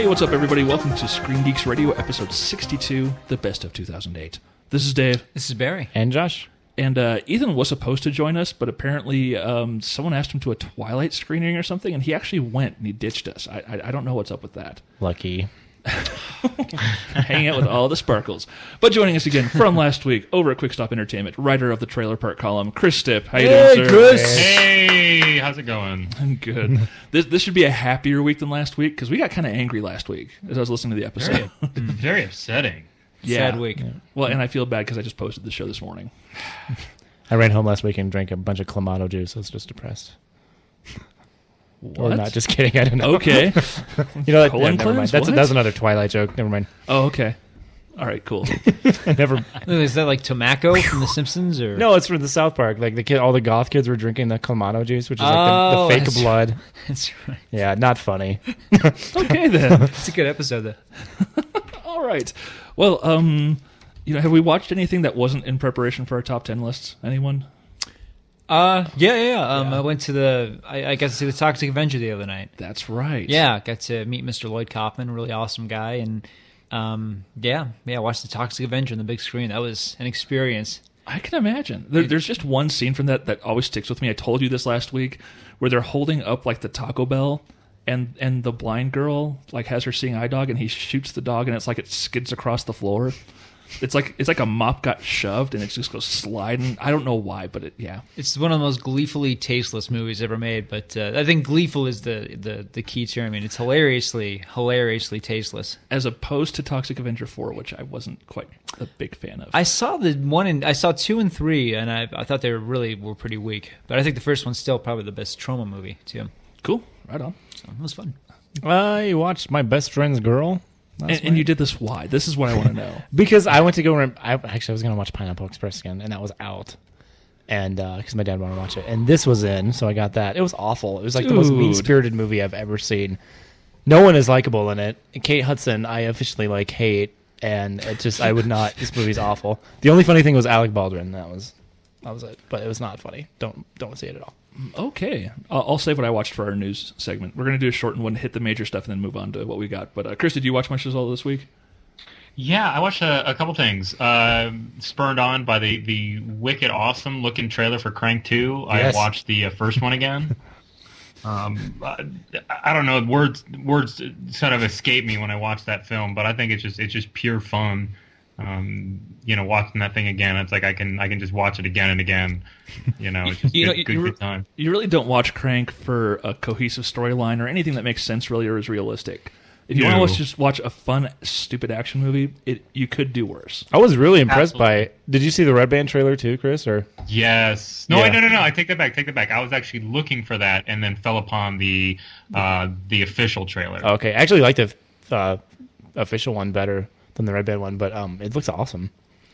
Hey, what's up, everybody? Welcome to Screen Geeks Radio, episode 62, the best of 2008. This is Dave. This is Barry. And Josh. And Ethan was supposed to join us, but apparently someone asked him to a Twilight screening or something, and he actually went, and he ditched us. I don't know what's up with that. Lucky. Hanging out with all the sparkles. But joining us again from last week, over at Quick Stop Entertainment, writer of the Trailer Park column, Chris Stipp. How you doing, sir? Chris. Hey, how's it going? I'm good. This should be a happier week than last week, because we got kind of angry last week as I was listening to the episode. Very upsetting. Sad week. Yeah. Well, and I feel bad because I just posted the show this morning. I ran home last week and drank a bunch of Clamato juice. I was just depressed. What? Or not, just kidding. I don't know. Okay. You know, Colon never mind. cleanse? That's What? another Twilight joke. Never mind. Oh, okay. All right, cool. I never. Is that like Tomako from The Simpsons? Or No, it's from the South Park. Like all the goth kids were drinking the Clamato juice, which is like Oh, the fake that's blood. That's right. Yeah, not funny. Okay, then. It's a good episode, though. All right. Well, have we watched anything that wasn't in preparation for our top 10 lists? Anyone? Yeah. I went to I got to see the Toxic Avenger the other night. That's right. Yeah, got to meet Mr. Lloyd Kaufman, really awesome guy, and watched the Toxic Avenger on the big screen. That was an experience. I can imagine. There's just one scene from that always sticks with me. I told you this last week, where they're holding up like the Taco Bell, and the blind girl like has her seeing eye dog, and he shoots the dog, and it's like it skids across the floor. It's like a mop got shoved, and it just goes sliding. I don't know why, but yeah. It's one of the most gleefully tasteless movies ever made, but I think gleeful is the key term. I mean, it's hilariously tasteless. As opposed to Toxic Avenger 4, which I wasn't quite a big fan of. I saw I saw 2 and 3, and I thought they were pretty weak. But I think the first one's still probably the best Troma movie too. Cool, right on. So it was fun. I watched My Best Friend's Girl. And you did this why? This is what I want to know. Because I went to go. I was going to watch Pineapple Express again, and that was out. And because my dad wanted to watch it, and this was in, so I got that. It was awful. It was like the most mean-spirited movie I've ever seen. No one is likable in it. Kate Hudson, I officially hate, and it just I would not. This movie's awful. The only funny thing was Alec Baldwin. That was it. But it was not funny. Don't see it at all. Okay. I'll save what I watched for our news segment. We're going to do a shortened one, hit the major stuff, and then move on to what we got. But Chris, did you watch much all this week? Yeah, I watched a couple things. Spurred on by the wicked awesome looking trailer for Crank 2. Yes. I watched the first one again. I don't know, words sort of escape me when I watch that film, but I think it's just pure fun. Watching that thing again, it's like I can just watch it again and again. It's just good time. You really don't watch Crank for a cohesive storyline or anything that makes sense really or is realistic. If you want to just watch a fun, stupid action movie, you could do worse. I was really impressed by it. Did you see the Red Band trailer too, Chris? Or yes. No, Yeah. no. I take that back. I was actually looking for that and then fell upon the official trailer. Okay, I actually like the official one better than the Red Band one, but it looks awesome.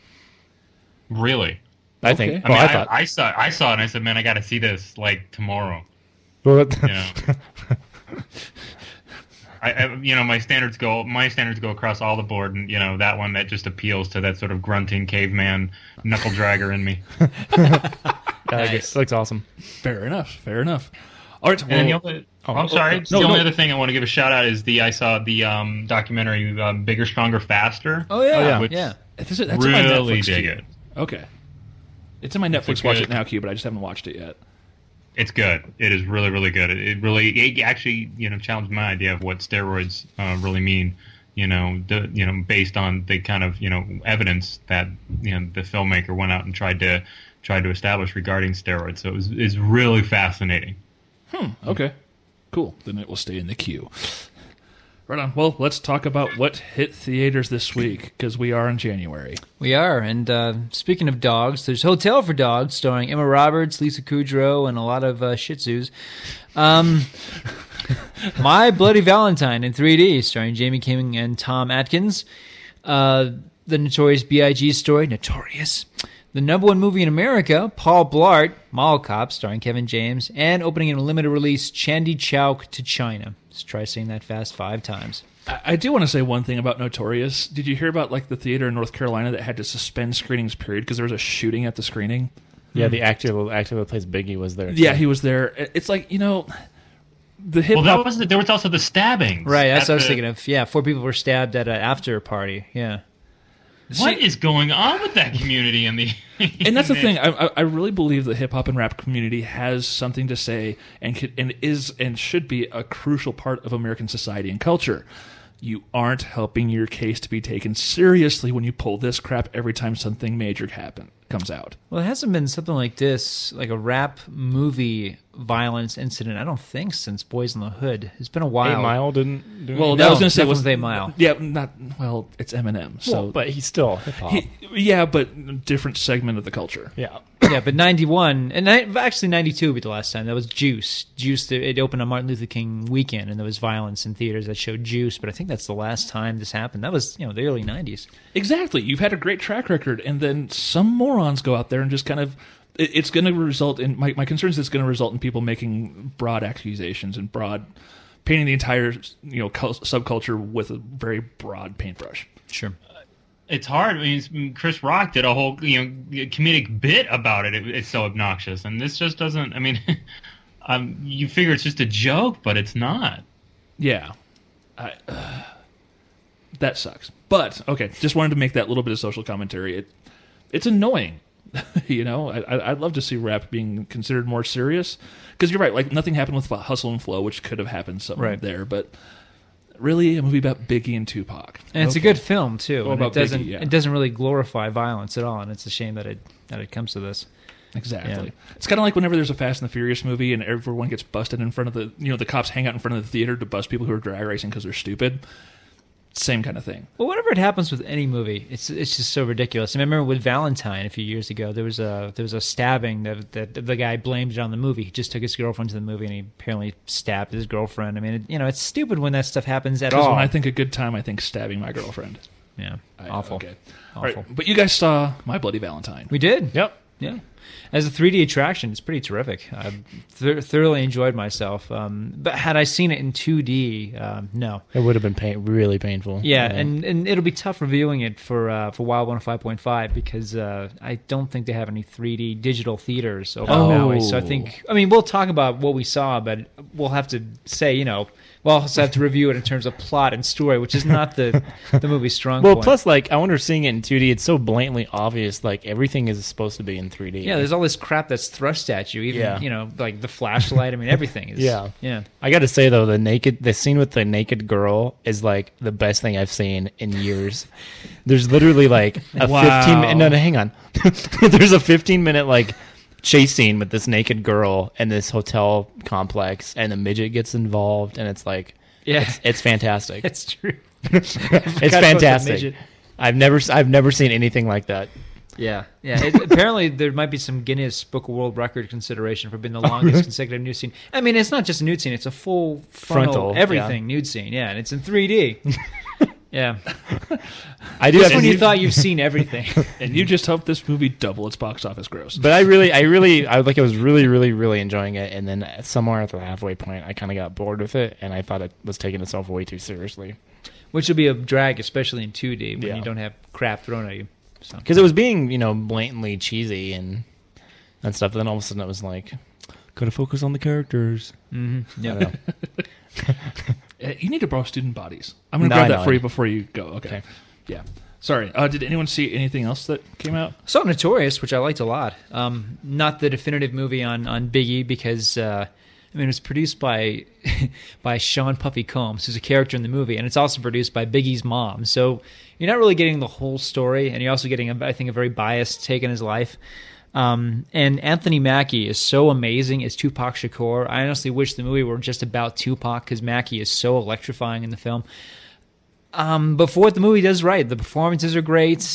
Really? I Okay. think. I mean, I thought. I saw it and I said, man, I got to see this tomorrow. Well, My standards go across all the board, and that one that just appeals to that sort of grunting caveman knuckle dragger in me. Nice. It looks awesome. Fair enough. All right. And then Well, I'm sorry. no, the only no. other thing I want to give a shout out is I saw the documentary Bigger, Stronger, Faster. Oh yeah, which yeah. that's in my really Netflix dig queue. it. Okay. It's in my Netflix It's a Watch good- It Now queue, but I just haven't watched it yet. It's good. It is really, really good. It actually challenged my idea of what steroids really mean. Based on the kind of evidence that the filmmaker went out and tried to establish regarding steroids. So it's really fascinating. Okay. Cool. Then it will stay in the queue. Right on. Well, let's talk about what hit theaters this week, because we are in January. We are, and speaking of dogs, there's Hotel for Dogs, starring Emma Roberts, Lisa Kudrow, and a lot of Shih Tzus. My Bloody Valentine in 3D, starring Jamie King and Tom Atkins. The Notorious B.I.G. story, Notorious. The #1 movie in America, Paul Blart, Mall Cop, starring Kevin James, and opening in a limited release, Chandy Chowk to China. Let's try saying that fast 5 times. I do want to say one thing about Notorious. Did you hear about the theater in North Carolina that had to suspend screenings period because there was a shooting at the screening? Yeah, the actor that plays Biggie was there. Yeah, he was there. It's the hip Well, hop. that was there was also the stabbings. Right, that's what I was at thinking of. Yeah, 4 people were stabbed at an after party. Yeah. What is going on with that community in the? And that's the thing. I really believe the hip hop and rap community has something to say and is and should be a crucial part of American society and culture. You aren't helping your case to be taken seriously when you pull this crap every time something major comes out. Well, it hasn't been something like this, like a rap movie violence incident, I don't think, since Boys in the Hood. It's been a while. 8 Mile didn't do Well, anything? that was going to say was was 8 Mile. Yeah, not well. It's Eminem, so Well, but he's still hip-hop. yeah, but different segment of the culture. Yeah. Yeah, but 91, and actually 92 would be the last time. That was Juice. Juice, it opened on Martin Luther King weekend, and there was violence in theaters that showed Juice, but I think that's the last time this happened. That was, the early 90s. Exactly. You've had a great track record, and then some morons go out there and just kind of. It's going to result in my concern is it's going to result in people making broad accusations and painting the entire subculture with a very broad paintbrush. Sure. It's hard. I mean, Chris Rock did a whole comedic bit about it. It's so obnoxious, and this just doesn't. I mean, you figure it's just a joke, but it's not. Yeah, that sucks. But okay, just wanted to make that little bit of social commentary. It's annoying. I'd love to see rap being considered more serious because you're right. Like nothing happened with Hustle and Flow, which could have happened something there, but really a movie about Biggie and Tupac. And it's a good film too. Well, And about Biggie, yeah. it doesn't really glorify violence at all, and it's a shame that it comes to this. Exactly. Yeah. It's kind of like whenever there's a Fast and the Furious movie and everyone gets busted in front of the cops hang out in front of the theater to bust people who are drag racing because they're stupid. Same kind of thing. Well, whenever it happens with any movie, it's just so ridiculous. I remember with Valentine a few years ago, there was a stabbing that the guy blamed it on the movie. He just took his girlfriend to the movie and he apparently stabbed his girlfriend. I mean, it's stupid when that stuff happens at all. Because when I think a good time, I think stabbing my girlfriend. Yeah, awful. Okay. Awful. All right. But you guys saw My Bloody Valentine. We did. Yep. Yeah. As a 3D attraction, it's pretty terrific. I thoroughly enjoyed myself. But had I seen it in 2D, no. It would have been really painful. Yeah, and it'll be tough reviewing it for Wild 105.5 because I don't think they have any 3D digital theaters over in Maui. So we'll talk about what we saw, but we'll have to say, we'll also have to review it in terms of plot and story, which is not the movie's strong point. Well, plus, I wonder seeing it in 2D, it's so blatantly obvious, everything is supposed to be in 3D. Yeah, there's all this crap that's thrust at you, even, like the flashlight. I mean, everything is. Yeah. I got to say, though, the scene with the naked girl is, the best thing I've seen in years. There's literally, a 15-minute... No, hang on. There's a 15-minute, chase scene with this naked girl in this hotel complex, and the midget gets involved, and it's it's fantastic. It's true. It's fantastic. I've never seen anything like that. Yeah. Apparently, there might be some Guinness Book of World Record consideration for being the longest consecutive nude scene. I mean, it's not just a nude scene; it's a full frontal everything nude scene. Yeah, and it's in 3D. Yeah. I do. Just when you thought you've seen everything, and you just hope this movie double its box office gross. But I was really, really, really enjoying it, and then somewhere at the halfway point, I kind of got bored with it, and I thought it was taking itself way too seriously. Which will be a drag, especially in 2D when you don't have crap thrown at you. Because it was being, blatantly cheesy and stuff. And then all of a sudden it was gotta focus on the characters. Mm-hmm. Yeah. You need to borrow student bodies. I'm going to grab that for you before you go. Okay. Yeah. Sorry. Did anyone see anything else that came out? Saw Notorious, which I liked a lot. Not the definitive movie on Biggie because... it was produced by Sean Puffy Combs, who's a character in the movie, and it's also produced by Biggie's mom. So you're not really getting the whole story, and you're also getting, I think, a very biased take on his life. And Anthony Mackie is so amazing as Tupac Shakur. I honestly wish the movie were just about Tupac because Mackie is so electrifying in the film. But for what the movie does right, the performances are great. It's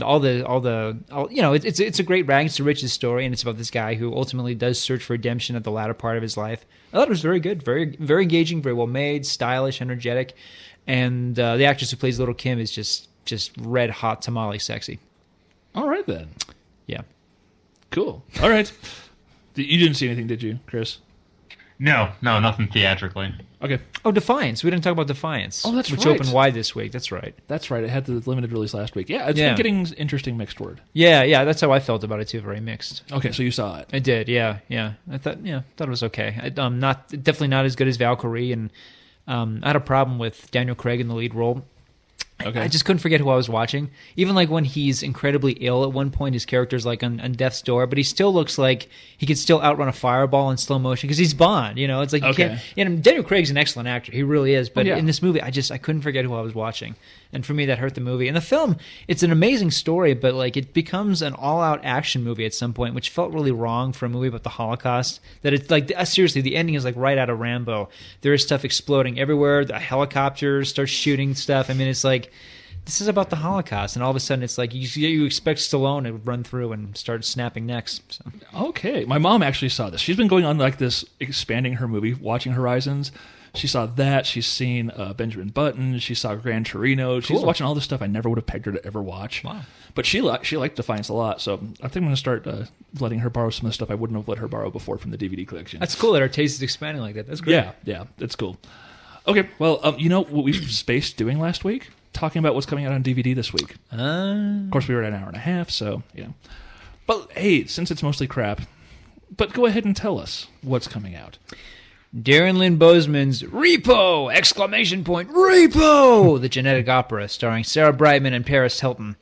a great rags to riches story, and it's about this guy who ultimately does search for redemption at the latter part of his life. I thought it was very good, very very engaging, very well made, stylish, energetic, and the actress who plays Little Kim is just red hot tamale sexy. All right then. Yeah. Cool. All right. You didn't see anything, did you, Chris? No, nothing theatrically. Okay, Oh, Defiance. We didn't talk about Defiance. Oh, that's which right. opened wide this week. That's right. that's right. It had the limited release last week. Yeah, it's Yeah. been getting interesting mixed word. Yeah. That's how I felt about it too. Very mixed. Okay, so you saw it. I did. Yeah. I thought it was okay. Definitely not as good as Valkyrie, and I had a problem with Daniel Craig in the lead role. Okay. I just couldn't forget who I was watching. Even like when he's incredibly ill at one point, his character's like on death's door, but he still looks like he could still outrun a fireball in slow motion because he's Bond. You know, it's like you Okay. can't. And Daniel Craig's an excellent actor. He really is. But Oh, yeah. in this movie, I couldn't forget who I was watching. And for me, that hurt the movie. And the film, it's an amazing story, but like it becomes an all-out action movie at some point, which felt really wrong for a movie about the Holocaust. That it's like seriously, the ending is like right out of Rambo. There is stuff exploding everywhere. The helicopters start shooting stuff. I mean, it's like. This is about the Holocaust, and all of a sudden it's like you expect Stallone to run through and start snapping necks. So. Okay, my mom actually saw this. She's been going on like this, expanding her movie, watching Horizons. She saw that. She's seen Benjamin Button. She saw Gran Torino. She's Cool. watching all this stuff I never would have pegged her to ever watch. Wow. But she liked Defiance a lot, so I think I'm going to start letting her borrow some of the stuff I wouldn't have let her borrow before from the DVD collection. That's cool that our taste is expanding like that. That's great. Yeah, that's cool. Okay, well, you know what we spaced doing last week? Talking about what's coming out on DVD this week. Of course, we were at an hour and a half, so, you know. But, hey, since it's mostly crap, but go ahead and tell us what's coming out. Darren Lynn Bousman's Repo! Exclamation point! Repo! The Genetic Opera, starring Sarah Brightman and Paris Hilton.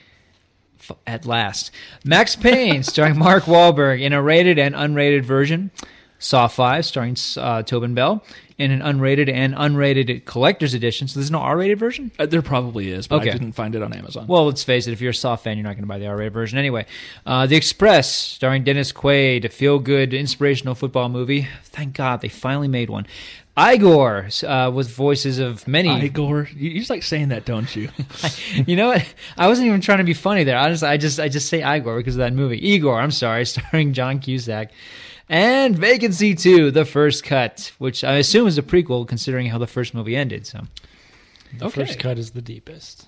At last. Max Payne, starring Mark Wahlberg, in a rated and unrated version. Saw 5, starring Tobin Bell, in an unrated and unrated collector's edition. So there's no R-rated version? There probably is, but Okay. I didn't find it on Amazon. Well, let's face it, if you're a Saw fan, you're not going to buy the R-rated version anyway. The Express, starring Dennis Quaid, a feel-good, inspirational football movie. Thank God they finally made one. Igor, with voices of many... Igor, you just like saying that, don't you? You know what? I wasn't even trying to be funny there. I just say Igor because of that movie. Igor, I'm sorry, starring John Cusack. And Vacancy 2, The First Cut, which I assume is a prequel considering how the first movie ended. So, The first cut is the deepest.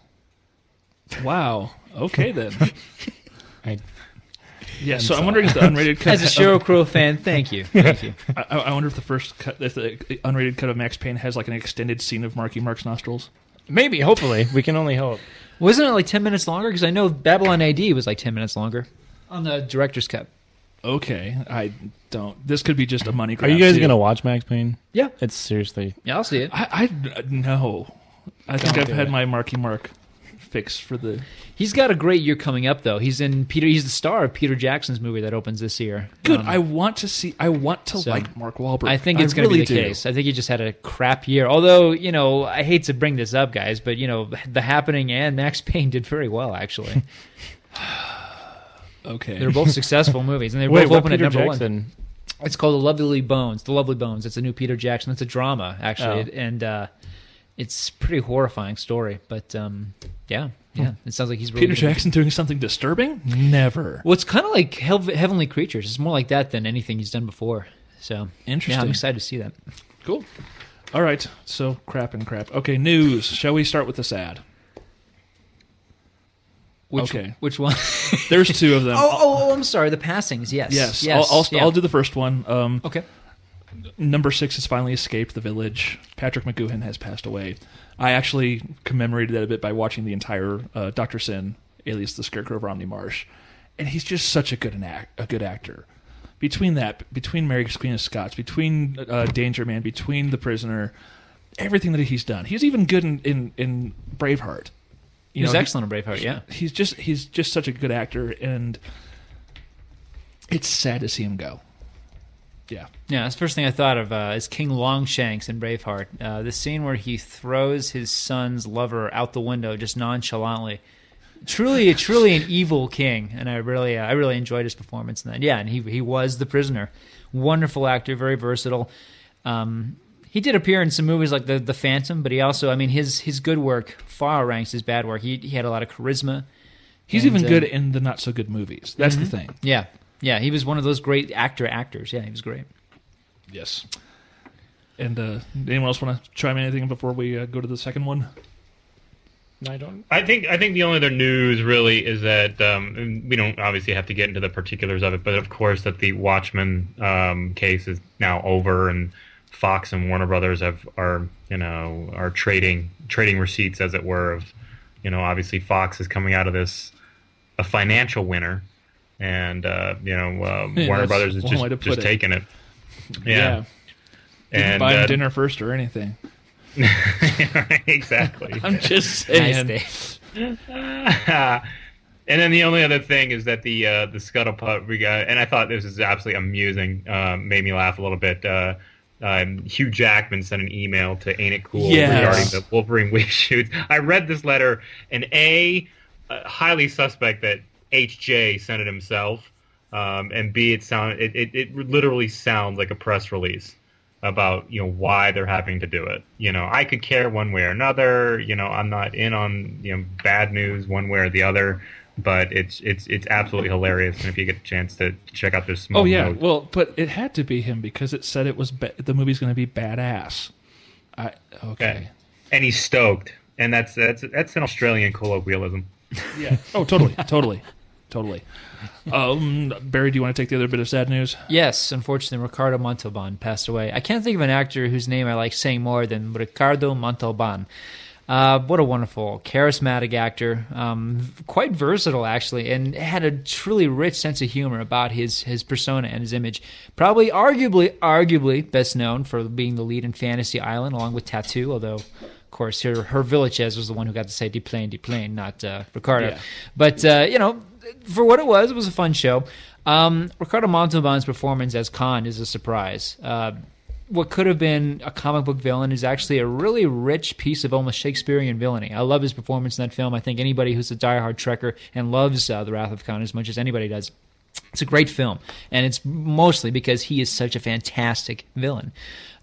Wow. Okay, then. I Yeah, so I'm wondering if the unrated cut... as a Sheryl Crow fan, thank you. Thank you. I wonder if the first cut, if the unrated cut of Max Payne has like an extended scene of Marky Mark's nostrils. maybe, hopefully, we can only hope. Wasn't it like 10 minutes longer? Because I know Babylon AD was like 10 minutes longer on the director's cut. Okay, I don't... This could be just a money Are grab, you guys too. going to watch Max Payne? Yeah. It's seriously. Yeah, I'll see it. No. I think Don't I've do had it. my Marky Mark fix for the... He's got a great year coming up, though. He's the star of Peter Jackson's movie that opens this year. Good. I want to so, like Mark Wahlberg. I think it's going to really be the do. case. I think he just had a crap year. Although, you know, I hate to bring this up, guys, but, you know, The Happening and Max Payne did very well, actually. Okay. They're both successful movies, and they Wait, both what open at Peter number Jackson? one. It's called The Lovely Bones. The Lovely Bones. It's a new Peter Jackson. It's a drama, actually, Oh. and it's a pretty horrifying story. But yeah, it sounds like he's really Peter good. Jackson doing something disturbing? Never. Well, it's kind of like Heavenly Creatures. It's more like that than anything he's done before. So Interesting. Yeah, I'm excited to see that. Cool. All right. So crap and crap. Okay, news. Shall we start with the sad? Okay. Which one? There's two of them. Oh, I'm sorry. The Passings. Yes. Yes. Yeah. I'll do the first one. Okay. Number 6 has finally escaped the village. Patrick McGoohan has passed away. I actually commemorated that a bit by watching the entire Dr. Sin, alias the Scarecrow of Romney Marsh, and he's just such a good actor. Between Mary Queen of Scots, between Danger Man, between The Prisoner, everything that he's done. He's even good in Braveheart. He was excellent in Braveheart. Yeah. He's just such a good actor, and it's sad to see him go. Yeah. Yeah, that's the first thing I thought of is King Longshanks in Braveheart. The scene where he throws his son's lover out the window just nonchalantly. Truly an evil king, and I really enjoyed his performance in that. Yeah, and he was the prisoner. Wonderful actor, very versatile. He did appear in some movies like The Phantom, but he also, I mean, his good work far ranks his bad work. He had a lot of charisma. He's And, even good in the not so good movies. That's the thing. Yeah. Yeah, he was one of those great actors. Yeah, he was great. Yes. And anyone else want to chime in anything before we go to the second one? I don't. I think the only other news really is that we don't obviously have to get into the particulars of it, but of course that the Watchmen case is now over, and Fox and Warner Brothers are trading receipts, as it were. Of obviously Fox is coming out of this a financial winner, and Warner Brothers is just taking it. Yeah. Didn't buy him dinner first or anything. Exactly. I'm just saying. Nice day. And then the only other thing is that the scuttlebutt we got, and I thought this was absolutely amusing, made me laugh a little bit. Hugh Jackman sent an email to Ain't It Cool regarding the Wolverine reshoots. I read this letter, and highly suspect that HJ sent it himself, and B, it literally sounds like a press release about why they're having to do it. I could care one way or another. I'm not in on bad news one way or the other, but it's absolutely hilarious. And if you get a chance to check out this small note. Well, but it had to be him because it said it was the movie's going to be badass. Okay. And he's stoked, and that's an Australian colloquialism. Yeah. Oh, totally. Barry, do you want to take the other bit of sad news? Yes, unfortunately, Ricardo Montalban passed away. I can't think of an actor whose name I like saying more than Ricardo Montalban. What a wonderful, charismatic actor. Quite versatile, actually, and had a truly rich sense of humor about his persona and his image. Probably, arguably best known for being the lead in Fantasy Island, along with Tattoo, although, of course, her Villachez was the one who got to say Deplane, not Ricardo. Yeah. But, for what it was a fun show. Ricardo Montalban's performance as Khan is a surprise. What could have been a comic book villain is actually a really rich piece of almost Shakespearean villainy. I love his performance in that film. I think anybody who's a diehard Trekker and loves The Wrath of Khan as much as anybody does, it's a great film. And it's mostly because he is such a fantastic villain.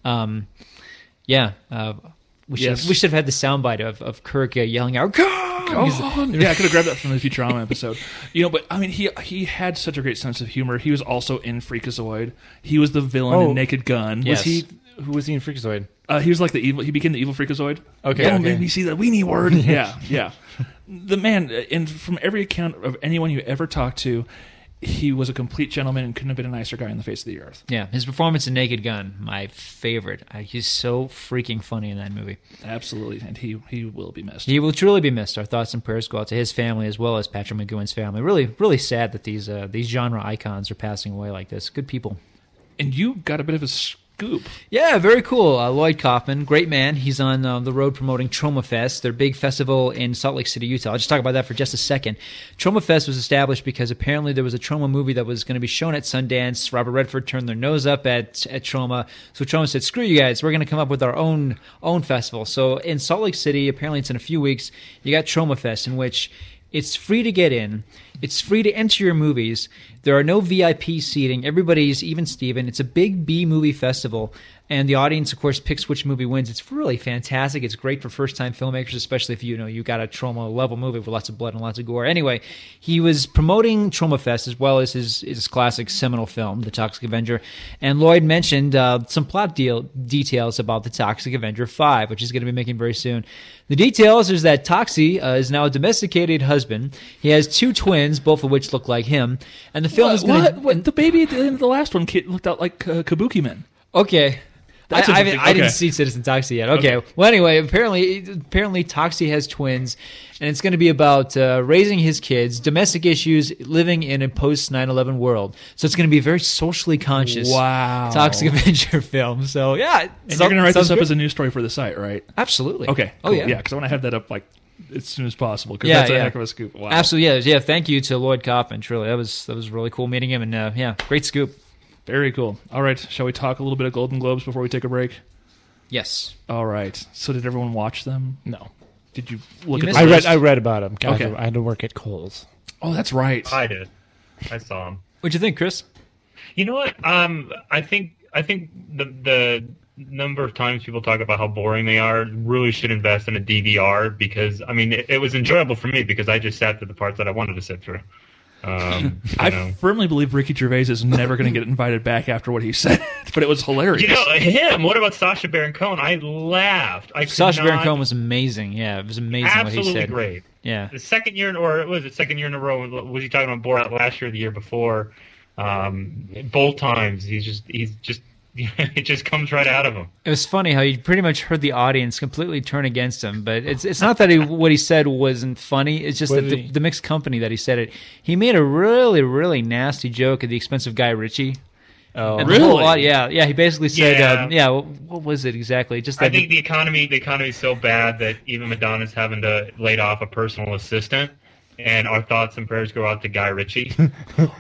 We should have had the soundbite of Kirk yelling out, "Khan!" Yeah, I could have grabbed that from the Futurama episode. But I mean, he had such a great sense of humor. He was also in Freakazoid. He was the villain in Naked Gun. Yes. Who was he in Freakazoid? He was like the evil. He became the evil Freakazoid. Okay. Don't make me see that weenie word. Yeah. The man, and from every account of anyone you ever talked to, he was a complete gentleman and couldn't have been a nicer guy on the face of the earth. Yeah, his performance in Naked Gun, my favorite. He's so freaking funny in that movie. Absolutely, and he will be missed. He will truly be missed. Our thoughts and prayers go out to his family as well as Patrick McGowan's family. Really, really sad that these genre icons are passing away like this. Good people. And you got a bit of a scoop. Yeah, very cool. Lloyd Kaufman, great man. He's on the road promoting Troma Fest, their big festival in Salt Lake City, Utah. I'll just talk about that for just a second. Troma Fest was established because apparently there was a Troma movie that was going to be shown at Sundance. Robert Redford turned their nose up at Troma. So Troma said, screw you guys, we're going to come up with our own festival. So in Salt Lake City, apparently it's in a few weeks, you got Troma Fest, in which it's free to get in. It's free to enter your movies. There are no VIP seating. Everybody's even Steven. It's a big B-movie festival. And the audience, of course, picks which movie wins. It's really fantastic. It's great for first-time filmmakers, especially if you got a Troma-level movie with lots of blood and lots of gore. Anyway, he was promoting Troma Fest as well as his classic seminal film, The Toxic Avenger. And Lloyd mentioned some plot details about The Toxic Avenger 5, which is going to be making very soon. The details is that Toxie is now a domesticated husband. He has 2 twins, both of which look like him. And the film is going to... What? The baby at the end of the last one looked out like Kabuki Man. Okay. I didn't see Citizen Toxie yet. Okay. Well, anyway, apparently Toxie has twins, and it's going to be about raising his kids, domestic issues, living in a post 9/11 world. So it's going to be a very socially conscious Toxic Avenger film. So yeah, and you're going to write this up as a news story for the site, right? Absolutely. Okay. Cool. Yeah, because I want to have that up as soon as possible, because that's a heck of a scoop. Wow. Absolutely. Yeah. Thank you to Lloyd Kaufman. Truly, that was really cool meeting him, and great scoop. Very cool. All right, shall we talk a little bit of Golden Globes before we take a break? Yes. All right. So did everyone watch them? No. Did you look at them? I read about them. Okay. I had to work at Kohl's. Oh, that's right. I did. I saw them. What'd you think, Chris? You know what? I think the number of times people talk about how boring they are really should invest in a DVR, because I mean it was enjoyable for me because I just sat through the parts that I wanted to sit through. I firmly believe Ricky Gervais is never going to get invited back after what he said, but it was hilarious. You know, him. What about Sacha Baron Cohen? I laughed. Sacha Baron Cohen was amazing. Yeah, it was amazing what he said. Absolutely great. Yeah. The second year, or was it second year in a row? Was he talking about Borat last year or the year before? Both times, he's just it just comes right out of him. It was funny how you pretty much heard the audience completely turn against him, but it's not that what he said wasn't funny. It's just that the mixed company that he said it. He made a really, really nasty joke at the expense of Guy Ritchie. Oh, and really? Yeah. He basically said, what was it exactly? Just that I think the economy is so bad that even Madonna's having to lay off a personal assistant. And our thoughts and prayers go out to Guy Ritchie. And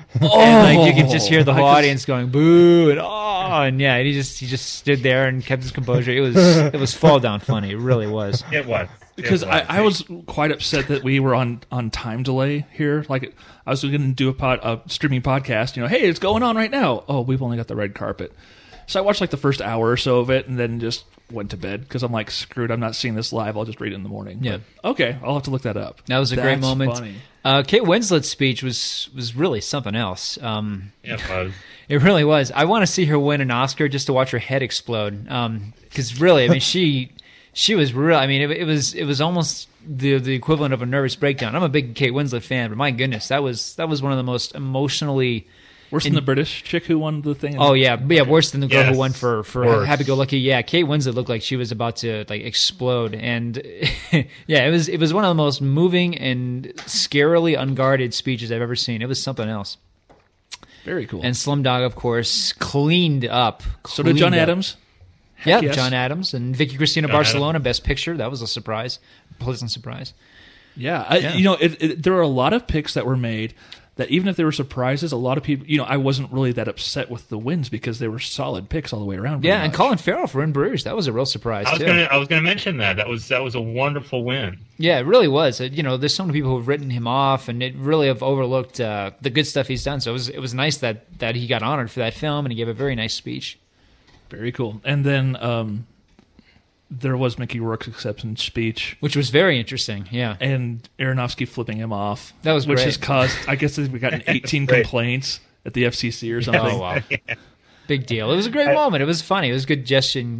like you can just hear the whole audience going boo and yeah, and he just stood there and kept his composure. It was fall down funny. It really was. It was. Because I was quite upset that we were on time delay here. Like I was going to do a streaming podcast. You know, hey, it's going on right now. Oh, we've only got the red carpet. So I watched like the first hour or so of it, and then just went to bed because I'm like, screwed. I'm not seeing this live. I'll just read it in the morning. Yeah. But, okay, I'll have to look that up. That was a great moment. Funny. Kate Winslet's speech was really something else. It was. It really was. I want to see her win an Oscar just to watch her head explode. Because really, I mean, she was real. I mean, it was almost the equivalent of a nervous breakdown. I'm a big Kate Winslet fan, but my goodness, that was one of the most emotionally. Worse than the British chick who won the thing. Oh yeah, worse than the girl who won for worse. Happy Go Lucky. Yeah, Kate Winslet looked like she was about to like explode, and yeah, it was one of the most moving and scarily unguarded speeches I've ever seen. It was something else. Very cool. And Slumdog, of course, cleaned up. So did John Adams. Yeah, yes. John Adams and Vicky Cristina Barcelona, Best Picture. That was a surprise, pleasant surprise. Yeah, you know, there are a lot of picks that were made that even if there were surprises, a lot of people, you know, I wasn't really that upset with the wins because they were solid picks all the way around. Yeah, and Colin Farrell for In Bruges, that was a real surprise too. I was gonna mention that. That was a wonderful win. Yeah, it really was. You know, there's so many people who've written him off, and it really have overlooked the good stuff he's done. So it was nice that he got honored for that film, and he gave a very nice speech. Very cool. And then there was Mickey Rourke's acceptance speech, which was very interesting. Yeah, and Aronofsky flipping him off. That was which great. has caused, I guess, we got 18 complaints at the FCC or something. Oh wow. Yeah. Big deal. It was a great moment. It was funny. It was good gestion,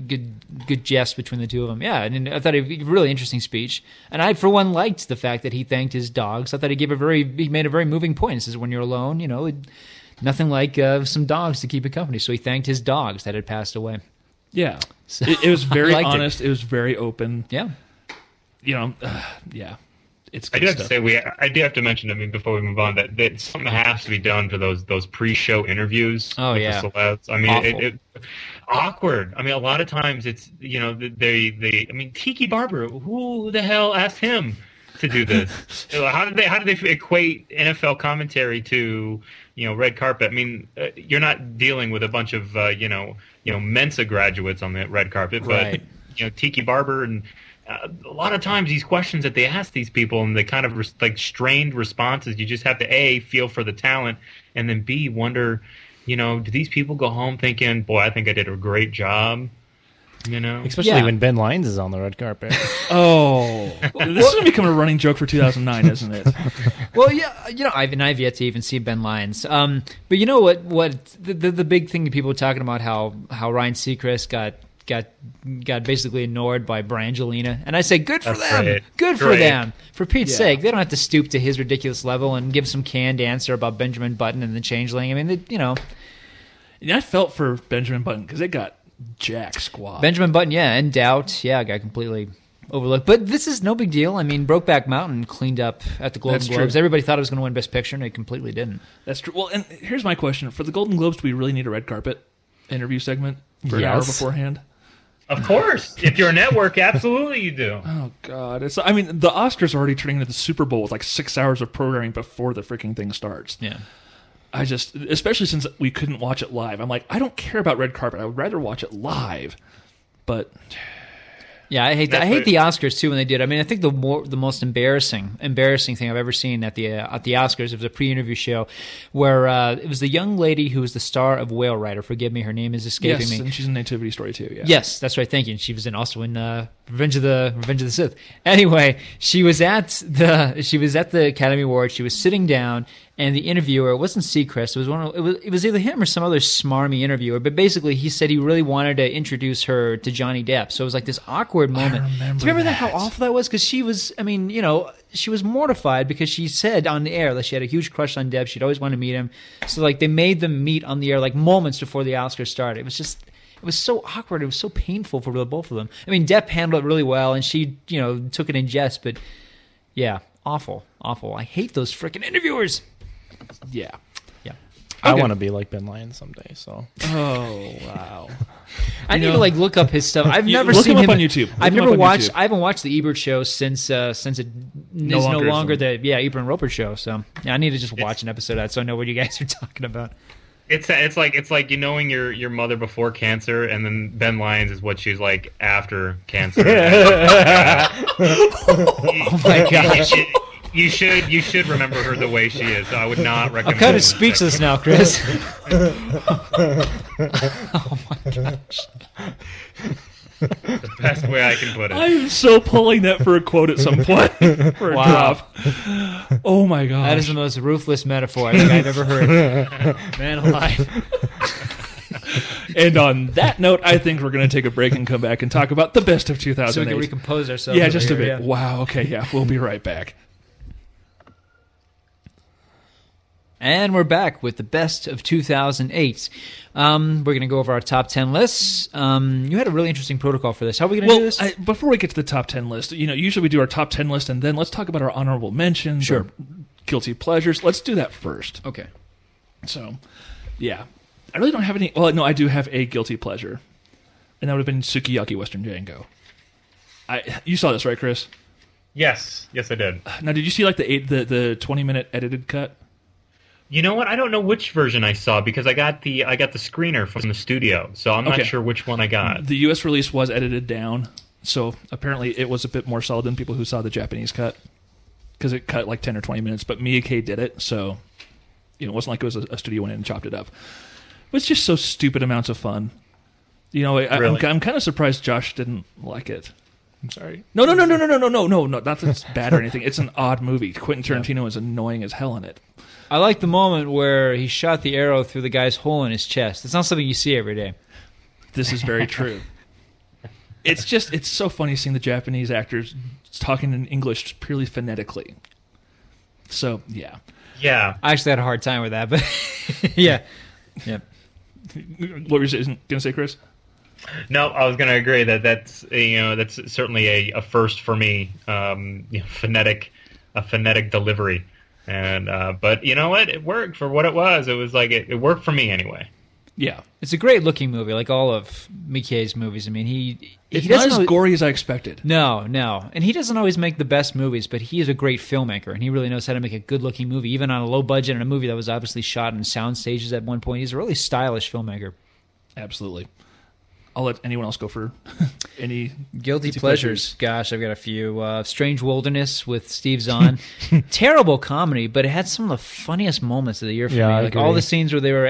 good jest between the two of them. Yeah, and I thought it was a really interesting speech. And I, for one, liked the fact that he thanked his dogs. I thought he made a very moving point. He says, when you're alone, you know, nothing like some dogs to keep you company. So he thanked his dogs that had passed away. Yeah, so, it was very honest. It was very open. Yeah, you know, yeah. It's I do have to say I do have to mention. I mean, before we move on, that something has to be done for those pre-show interviews. Oh with yeah, the celebs. I mean, it awkward. I mean, a lot of times it's, you know, they. I mean, Tiki Barber. Who the hell asked him to do this? How did they equate NFL commentary to, you know, red carpet? I mean, you're not dealing with a bunch of you know Mensa graduates on the red carpet, but right. You know, Tiki Barber and. A lot of times these questions that they ask these people and the kind of like strained responses, you just have to A, feel for the talent, and then B, wonder, you know, do these people go home thinking, boy, I think I did a great job, you know? Especially when Ben Lyons is on the red carpet. Oh. This is going to become a running joke for 2009, isn't it? Well, yeah, you know, I've yet to even see Ben Lyons. But you know what the big thing that people were talking about, how Ryan Seacrest got basically ignored by Brangelina, and I say good for them. Right. Good for them. For Pete's sake, they don't have to stoop to his ridiculous level and give some canned answer about Benjamin Button and the Changeling. I mean, you know, and I felt for Benjamin Button because it got jack squat. Benjamin Button, and Doubt, got completely overlooked. But this is no big deal. I mean, Brokeback Mountain cleaned up at the Golden Globes. True. Everybody thought it was going to win Best Picture, and it completely didn't. That's true. Well, and here's my question: for the Golden Globes, do we really need a red carpet interview segment for an hour beforehand? Of course. If you're a network, absolutely you do. Oh, God. I mean, the Oscars are already turning into the Super Bowl with like 6 hours of programming before the freaking thing starts. Yeah. Especially since we couldn't watch it live. I'm like, I don't care about red carpet. I would rather watch it live. But Yeah, I hate That's I hate what- the Oscars too when they did. I mean, I think the most embarrassing thing I've ever seen at the Oscars, it was a pre-interview show where it was the young lady who was the star of Whale Rider. Forgive me, her name is escaping Yes, me. and she's in Nativity Story too. Yeah. Yes, that's right. Thank you. And she was also in Revenge of the Sith. Anyway, she was at the Academy Awards. She was sitting down, and the interviewer, it wasn't Seacrest. It was either him or some other smarmy interviewer. But basically, he said he really wanted to introduce her to Johnny Depp. So it was like this awkward moment. Do you remember that? How awful that was? Because she was, I mean, she was mortified because she said on the air that she had a huge crush on Depp. She'd always wanted to meet him. So like they made them meet on the air like moments before the Oscars started. It was so awkward. It was so painful for the both of them. I mean, Depp handled it really well, and she, took it in jest. But yeah, awful. I hate those freaking interviewers. Yeah. I Okay. want to be like Ben Lyons someday. So Oh wow. I need to like look up his stuff. I've never look seen him up him on YouTube. Look I've him never up on watched. YouTube. I haven't watched the Ebert show since it No is no longer longer is the Ebert and Roper show. So yeah, I need to just watch an episode of that so I know what you guys are talking about. It's like knowing your mother before cancer, and then Ben Lyons is what she's like after cancer. Oh my gosh. You should remember her the way she is. So I would not I'm recommend. kind of speechless now, Chris. The best way I can put it. I am so pulling that for a quote at some point for a Wow. drop. Oh my gosh. That is the most ruthless metaphor I think I've ever heard. Man alive. And on that note, I think we're going to take a break and come back and talk about the best of So we 2008. can recompose ourselves. Yeah, over just a here, bit. yeah. Wow. Okay. Yeah, we'll be right back. And we're back with the best of 2008. We're going to go over our top 10 lists. You had a really interesting protocol for this. How are we going to do Well, this? before we get to the top 10 list, usually we do our top 10 list and then let's talk about our honorable mentions, Sure. our guilty pleasures. Let's do that first. Okay. So, yeah. I really don't have any. Well, no, I do have a guilty pleasure, and that would have been Sukiyaki Western Django. You saw this, right, Chris? Yes, I did. Now, did you see like the 20-minute edited cut? You know what? I don't know which version I saw because I got the screener from the studio, so I'm Okay. not sure which one I got. The U.S. release was edited down, so apparently it was a bit more solid than people who saw the Japanese cut, because it cut like 10 or 20 minutes, but Miyake did it, so it wasn't like it was a studio went in and chopped it up. But it's just so stupid amounts of fun. Really? I'm kind of surprised Josh didn't like it. I'm sorry. No. Not that it's bad or anything. It's an odd movie. Quentin Tarantino is annoying as hell in it. I like the moment where he shot the arrow through the guy's hole in his chest. It's not something you see every day. This is very true. It's so funny seeing the Japanese actors talking in English purely phonetically. So, yeah. Yeah. I actually had a hard time with that, but yeah. Yep. What were you going to say, Chris? No, I was going to agree that's certainly a first for me. Phonetic delivery, and but you know what? It worked for what it was. It was like it worked for me anyway. Yeah. It's a great looking movie, like all of Miike's movies. I mean, It's he not doesn't as always- gory as I expected. No, and he doesn't always make the best movies, but he is a great filmmaker, and he really knows how to make a good-looking movie, even on a low budget and a movie that was obviously shot in sound stages at one point. He's a really stylish filmmaker. Absolutely. I'll let anyone else go for any Guilty pleasures. Gosh, I've got a few. Strange Wilderness with Steve Zahn. Terrible comedy, but it had some of the funniest moments of the year for Yeah, me. I Like agree. all the scenes where they were,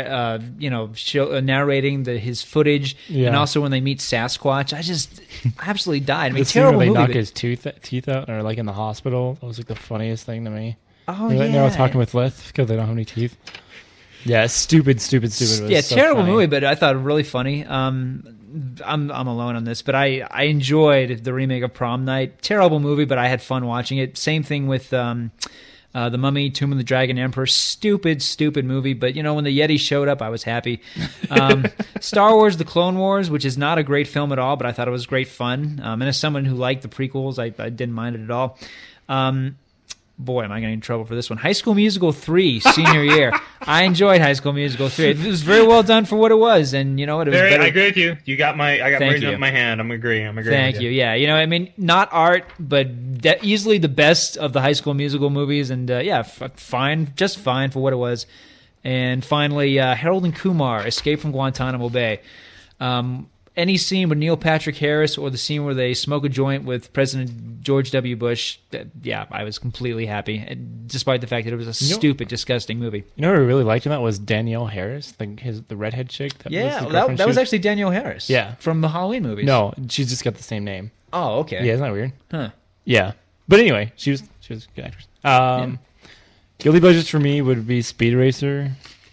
narrating his footage, Yeah. and also when they meet Sasquatch. I just absolutely died. I mean, the scene terrible where they movie. knock but- his teeth out, or like in the hospital. That was like the funniest thing to me. oh They're yeah, talking with Lith because they don't have any teeth. Yeah, stupid. It was yeah, so terrible funny. movie, but I thought really funny. I'm alone on this, but I enjoyed the remake of Prom Night. Terrible movie, but I had fun watching it. Same thing with The Mummy, Tomb of the Dragon Emperor. Stupid movie, but when the Yeti showed up, I was happy. Star Wars: The Clone Wars, which is not a great film at all, but I thought it was great fun. And as someone who liked the prequels, I didn't mind it at all. Boy, am I getting in trouble for this one. High School Musical 3, senior year. I enjoyed High School Musical 3. It was very well done for what it was, and you know what? It was I better. agree with you. I got Thank raised you. up my hand. I'm agreeing. Thank with you. Yeah, I mean, not art, but easily the best of the High School Musical movies, and fine, just fine for what it was. And finally, Harold and Kumar: Escape from Guantanamo Bay. any scene with Neil Patrick Harris or the scene where they smoke a joint with President George W. Bush, I was completely happy, despite the fact that it was a stupid, disgusting movie. You know what I really liked in that was Danielle Harris, the redhead chick. That was actually Danielle Harris. Yeah. From the Halloween movies. No, she's just got the same name. Oh, okay. Yeah, isn't that weird? Huh. Yeah. But anyway, she was a good actress. Guilty pleasures for me would be Speed Racer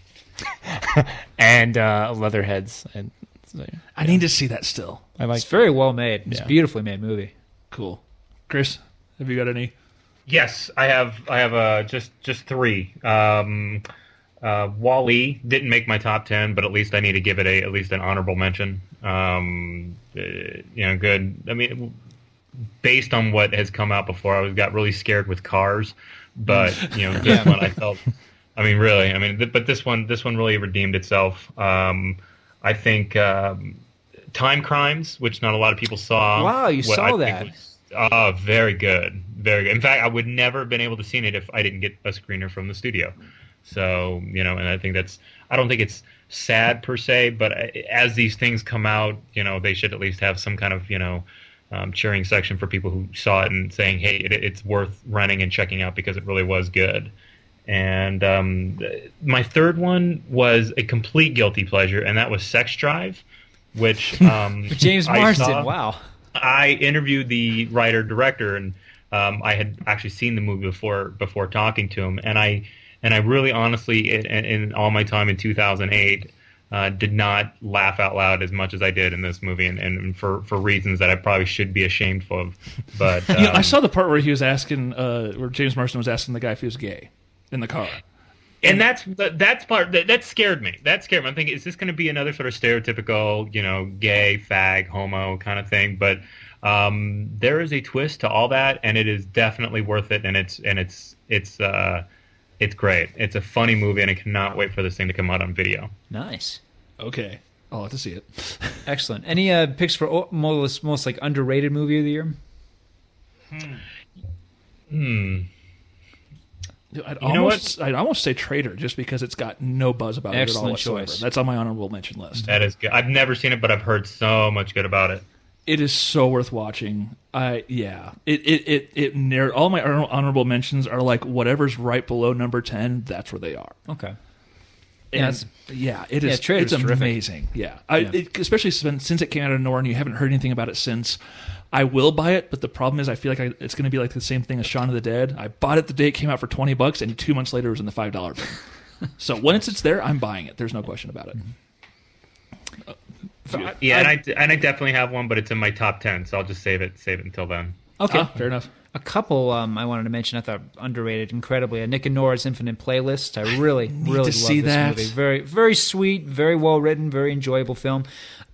and Leatherheads. And I need to see that still. It's very well made. It's a beautifully made movie. Cool. Chris, have you got any? Yes, I have just three. Wall-E didn't make my top 10, but at least I need to give it at least an honorable mention. Good. I mean, based on what has come out before, I got really scared with Cars, but this one I felt. I mean, really. I mean, but this one really redeemed itself. I think Time Crimes, which not a lot of people saw. Wow, you saw that. Very good. Very good. In fact, I would never have been able to see it if I didn't get a screener from the studio. So, and I think I don't think it's sad per se, but as these things come out, they should at least have some kind of, cheering section for people who saw it and saying, hey, it's worth renting and checking out because it really was good. And my third one was a complete guilty pleasure, and that was Sex Drive, which James Marsden. Wow. I interviewed the writer-director, and I had actually seen the movie before talking to him, and I really honestly, in all my time in 2008, did not laugh out loud as much as I did in this movie, and for reasons that I probably should be ashamed of. But I saw the part where he was asking, where James Marsden was asking the guy if he was gay in the car. And that's part that scared me. That scared me. I'm thinking, is this going to be another sort of stereotypical, gay, fag, homo kind of thing? But there is a twist to all that, and it is definitely worth it. And it's great. It's a funny movie, and I cannot wait for this thing to come out on video. Nice. Okay, I'll have to see it. Excellent. Any picks for most like underrated movie of the year? I'd almost say Traitor, just because it's got no buzz about it at all whatsoever. Choice. That's on my honorable mention list. That is good. I've never seen it, but I've heard so much good about it. It is so worth watching. All my honorable mentions are like whatever's right below number 10. That's where they are. Okay. And it is. Traitor's it's terrific. amazing. Yeah, especially since it came out of nowhere and you haven't heard anything about it since. I will buy it, but the problem is I feel like it's going to be like the same thing as Shaun of the Dead. I bought it the day it came out for $20, and 2 months later it was in the $5 bin. So once it's there, I'm buying it. There's no question about it. I definitely have one, but it's in my top 10, so I'll just save it until then. Okay, fair enough. A couple I wanted to mention I thought underrated incredibly. Nick and Nora's Infinite Playlist. I really love this movie. Very, very sweet, very well written, very enjoyable film.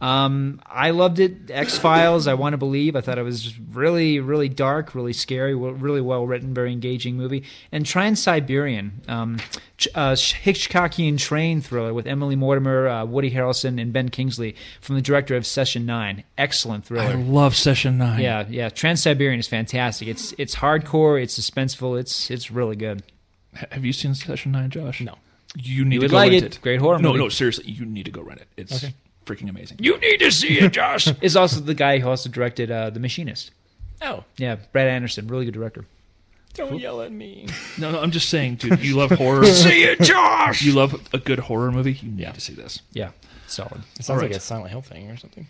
I loved it. X-Files, I Want to Believe. I thought it was really, really dark, really scary, really well written, very engaging movie. And Trans-Siberian, Hitchcockian train thriller with Emily Mortimer, Woody Harrelson, and Ben Kingsley from the director of Session 9. Excellent thriller. I love Session 9. Yeah. Trans-Siberian is fantastic. It's hardcore, it's suspenseful, it's really good. Have you seen Session 9, Josh? No. You need you to would go like rent it. Great horror movie. No, seriously, you need to go rent it. It's freaking amazing. You need to see it, Josh. Is also the guy who also directed The Machinist. Oh. Yeah, Brad Anderson, really good director. Don't yell at me. No, I'm just saying, dude, you love horror. See it, Josh! You love a good horror movie, you need to see this. Yeah, solid. It sounds like a Silent Hill thing or something.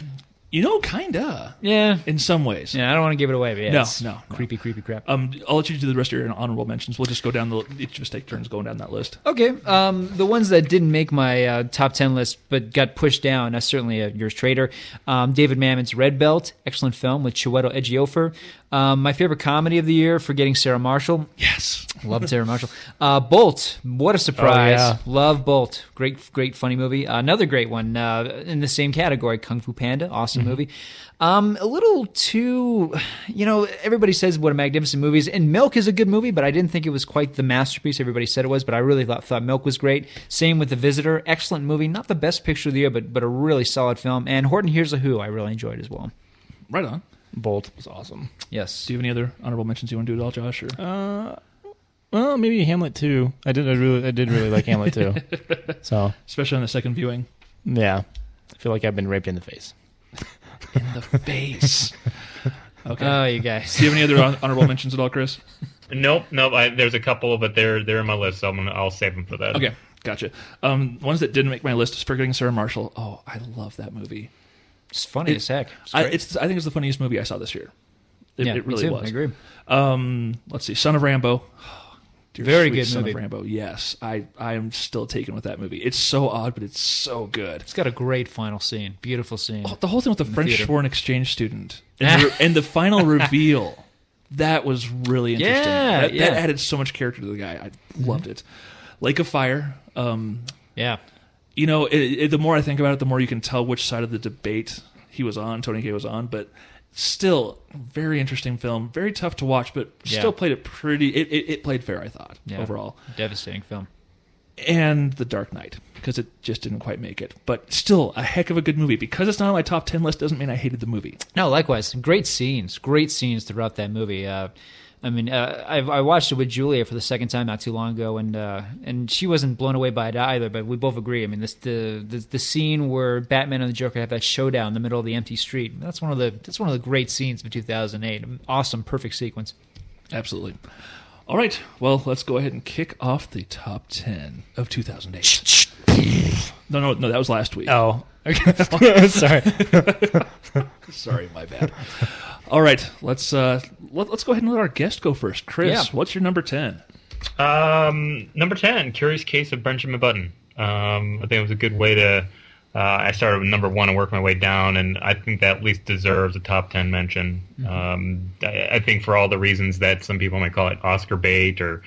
Kinda. Yeah. In some ways. Yeah, I don't want to give it away, but No. Creepy crap. I'll let you do the rest of your honorable mentions. We'll just go down each of us take turns going down that list. Okay. The ones that didn't make my top 10 list but got pushed down, that's certainly yours, Traitor. David Mamet's Red Belt, excellent film with Chiwetel Ejiofor. My favorite comedy of the year, Forgetting Sarah Marshall. Yes. Love Sarah Marshall. Bolt, what a surprise. Oh, yeah. Love Bolt. Great funny movie. Another great one in the same category, Kung Fu Panda, awesome movie. A little too, everybody says what a magnificent movie is, and Milk is a good movie, but I didn't think it was quite the masterpiece everybody said it was, but I really thought Milk was great. Same with The Visitor, excellent movie, not the best picture of the year, but a really solid film. And Horton Hears a Who I really enjoyed as well. Right on. Bolt was awesome. Yes. Do you have any other honorable mentions you want to do at all, Josh? Or? Well, maybe Hamlet 2. I did really like Hamlet 2. So, especially on the second viewing. Yeah. I feel like I've been raped in the face. in the face. Okay. Oh, you guys. Do you have any other honorable mentions at all, Chris? Nope. There's a couple, but they're in my list, so I'll save them for that. Okay, gotcha. Ones that didn't make my list is Forgetting Sarah Marshall. Oh, I love that movie. It's funny as heck. I think it's the funniest movie I saw this year. It really was. I agree. Let's see, Son of Rambo. Dear Very sweet good Son movie. of Rambo. Yes, I am still taken with that movie. It's so odd, but it's so good. It's got a great final scene. Beautiful scene. Oh, the whole thing with the French theater. foreign exchange student and the final reveal. That was really interesting. Yeah, That added so much character to the guy. I loved it. Lake of Fire. Yeah. You know, the more I think about it, the more you can tell which side of the debate he was on, Tony Kaye was on, but still, very interesting film. Very tough to watch, but still played it pretty... It played fair, I thought, overall. Devastating film. And The Dark Knight, because it just didn't quite make it. But still, a heck of a good movie. Because it's not on my top 10 list doesn't mean I hated the movie. No, likewise. Great scenes throughout that movie. I watched it with Julia for the second time not too long ago, and she wasn't blown away by it either. But we both agree. I mean, the scene where Batman and the Joker have that showdown in the middle of the empty street. That's one of the great scenes of 2008. Awesome, perfect sequence. Absolutely. All right. Well, let's go ahead and kick off the top 10 of 2008. No, that was last week. Oh, okay. Sorry. Sorry, my bad. All right, let's go ahead and let our guest go first. Chris, what's your number 10? Number 10, Curious Case of Benjamin Button. I think it was a good way to... I started with number 1 and worked my way down, and I think that at least deserves a top 10 mention. Mm-hmm. I think for all the reasons that some people might call it Oscar bait, or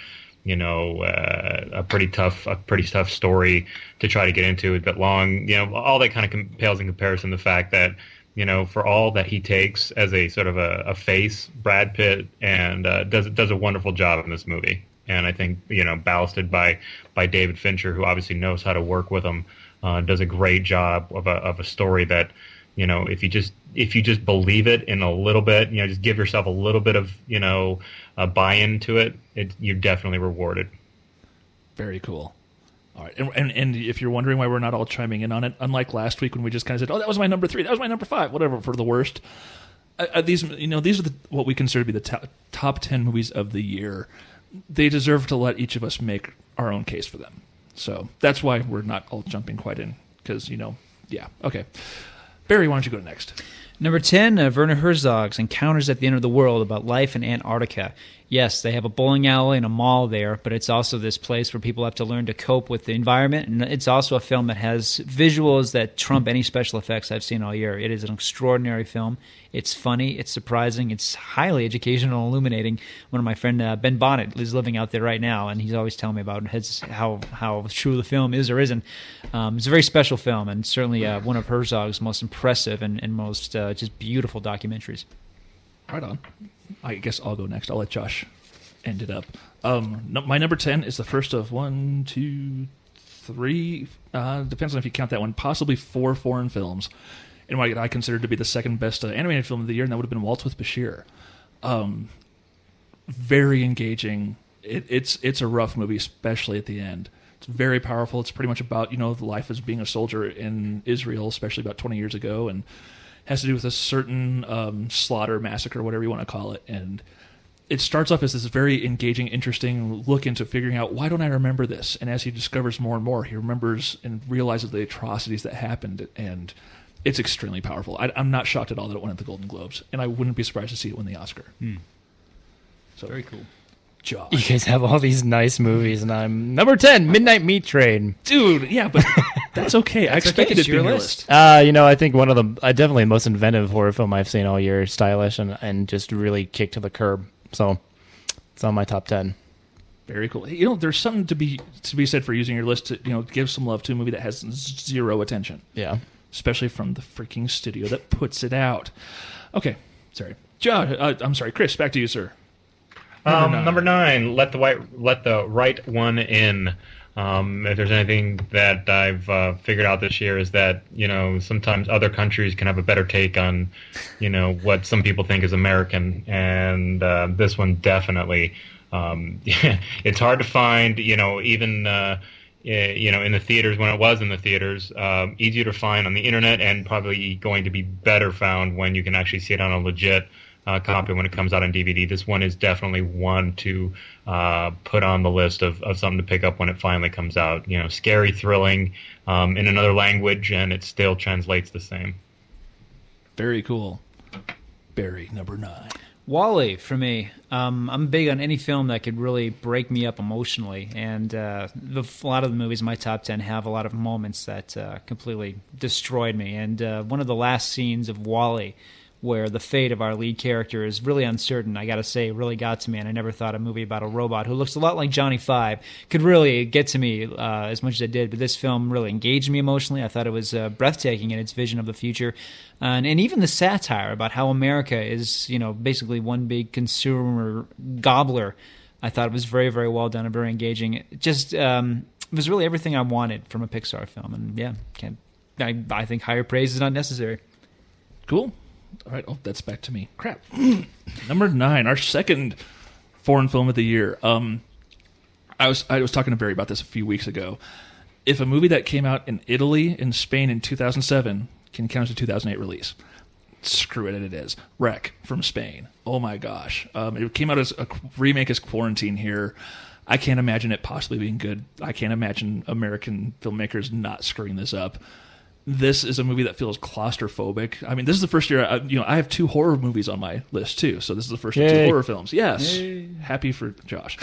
a pretty tough story to try to get into, a bit long. All that kind of pales in comparison to the fact that for all that he takes as a sort of a face, Brad Pitt and does a wonderful job in this movie. And I think ballasted by David Fincher, who obviously knows how to work with him. Does a great job of a story that, if you just believe it in a little bit, just give yourself a little bit of, a buy-in to it, you're definitely rewarded. Very cool. All right, and if you're wondering why we're not all chiming in on it, unlike last week when we just kind of said, "Oh, that was my number 3, that was my number 5," whatever for the worst. These are what we consider to be the top 10 movies of the year. They deserve to let each of us make our own case for them. So that's why we're not all jumping quite in, because, okay. Barry, why don't you go next? Number 10, Werner Herzog's Encounters at the End of the World, about life in Antarctica. Yes, they have a bowling alley and a mall there, but it's also this place where people have to learn to cope with the environment, and it's also a film that has visuals that trump any special effects I've seen all year. It is an extraordinary film. It's funny, it's surprising, it's highly educational and illuminating. One of my friend Ben Bonnet is living out there right now, and he's always telling me about how true the film is or isn't. It's a very special film, and certainly one of Herzog's most impressive and most just beautiful documentaries. Right on. I guess I'll go next. I'll let Josh end it up. My number 10 is the first of 1, 2, 3, depends on if you count that one, possibly 4 foreign films, in what I consider to be the second best animated film of the year, and that would have been Waltz with Bashir. Very engaging. It's a rough movie, especially at the end. It's very powerful. It's pretty much about, the life as being a soldier in Israel, especially about 20 years ago, and has to do with a certain slaughter, massacre, whatever you want to call it. And it starts off as this very engaging, interesting look into figuring out, why don't I remember this? And as he discovers more and more, he remembers and realizes the atrocities that happened, and it's extremely powerful. I'm not shocked at all that it won at the Golden Globes, and I wouldn't be surprised to see it win the Oscar. So very cool. Josh. You guys have all these nice movies, and I'm number 10, Midnight Meat Train. Dude, yeah, but that's okay. I expected it to be on your list. I think one of the definitely the most inventive horror film I've seen all year, stylish and just really kicked to the curb. So it's on my top 10. Very cool. There's something to be said for using your list to give some love to a movie that has zero attention. Yeah, especially from the freaking studio that puts it out. Okay, sorry, I'm sorry, Chris. Back to you, sir. Number 9, Let the Right One In. If there's anything that I've figured out this year is that, sometimes other countries can have a better take on, what some people think is American. And this one definitely, it's hard to find, even in the theaters when it was in the theaters, easier to find on the internet, and probably going to be better found when you can actually see it on a legit copy when it comes out on DVD. This one is definitely one to put on the list of something to pick up when it finally comes out. Scary, thrilling, in another language, and it still translates the same. Very cool. Barry, number 9. WALL-E for me. I'm big on any film that could really break me up emotionally, and a lot of the movies in my top 10 have a lot of moments that completely destroyed me. And one of the last scenes of WALL-E, where the fate of our lead character is really uncertain, I gotta say, it really got to me. And I never thought a movie about a robot who looks a lot like Johnny Five could really get to me as much as it did. But this film really engaged me emotionally. I thought it was breathtaking in its vision of the future, and even the satire about how America is, basically one big consumer gobbler. I thought it was very, very well done and very engaging. It just it was really everything I wanted from a Pixar film. And yeah, I think higher praise is not necessary. Cool. All right. Oh, that's back to me. Crap. Number 9, our second foreign film of the year. I was talking to Barry about this a few weeks ago. If a movie that came out in Italy and Spain in 2007 can count as a 2008 release, screw it, it is. Wreck from Spain. Oh my gosh. It came out as a remake as Quarantine here. I can't imagine it possibly being good. I can't imagine American filmmakers not screwing this up. This is a movie that feels claustrophobic. I mean, this is the first year, I have 2 horror movies on my list, too. So this is the first of 2 horror films. Yes. Yay. Happy for Josh.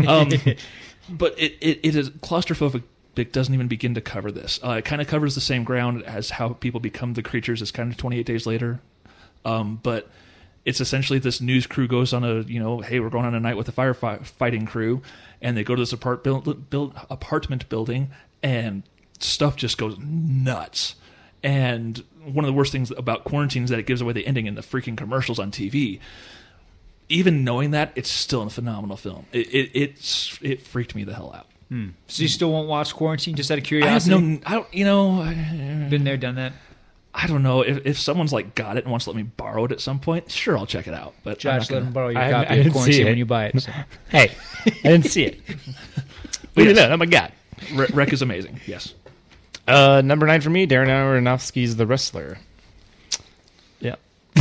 But it is claustrophobic. It doesn't even begin to cover this. It kind of covers the same ground as how people become the creatures as kind of 28 Days Later. But it's essentially this news crew goes on a, hey, we're going on a night with a firefighting crew. And they go to this apartment building, and stuff just goes nuts. And one of the worst things about Quarantine is that it gives away the ending in the freaking commercials on TV. Even knowing that, it's still a phenomenal film. It freaked me the hell out. So you still won't watch Quarantine, just out of curiosity? Been there, done that. I don't know. If someone's got it and wants to let me borrow it at some point, sure, I'll check it out. But Josh, let him borrow your copy of Quarantine when you buy it. So. Hey, I didn't see it. But yes. Oh my God. Wreck is amazing, yes. Number 9 for me, Darren Aronofsky's The Wrestler. Yeah.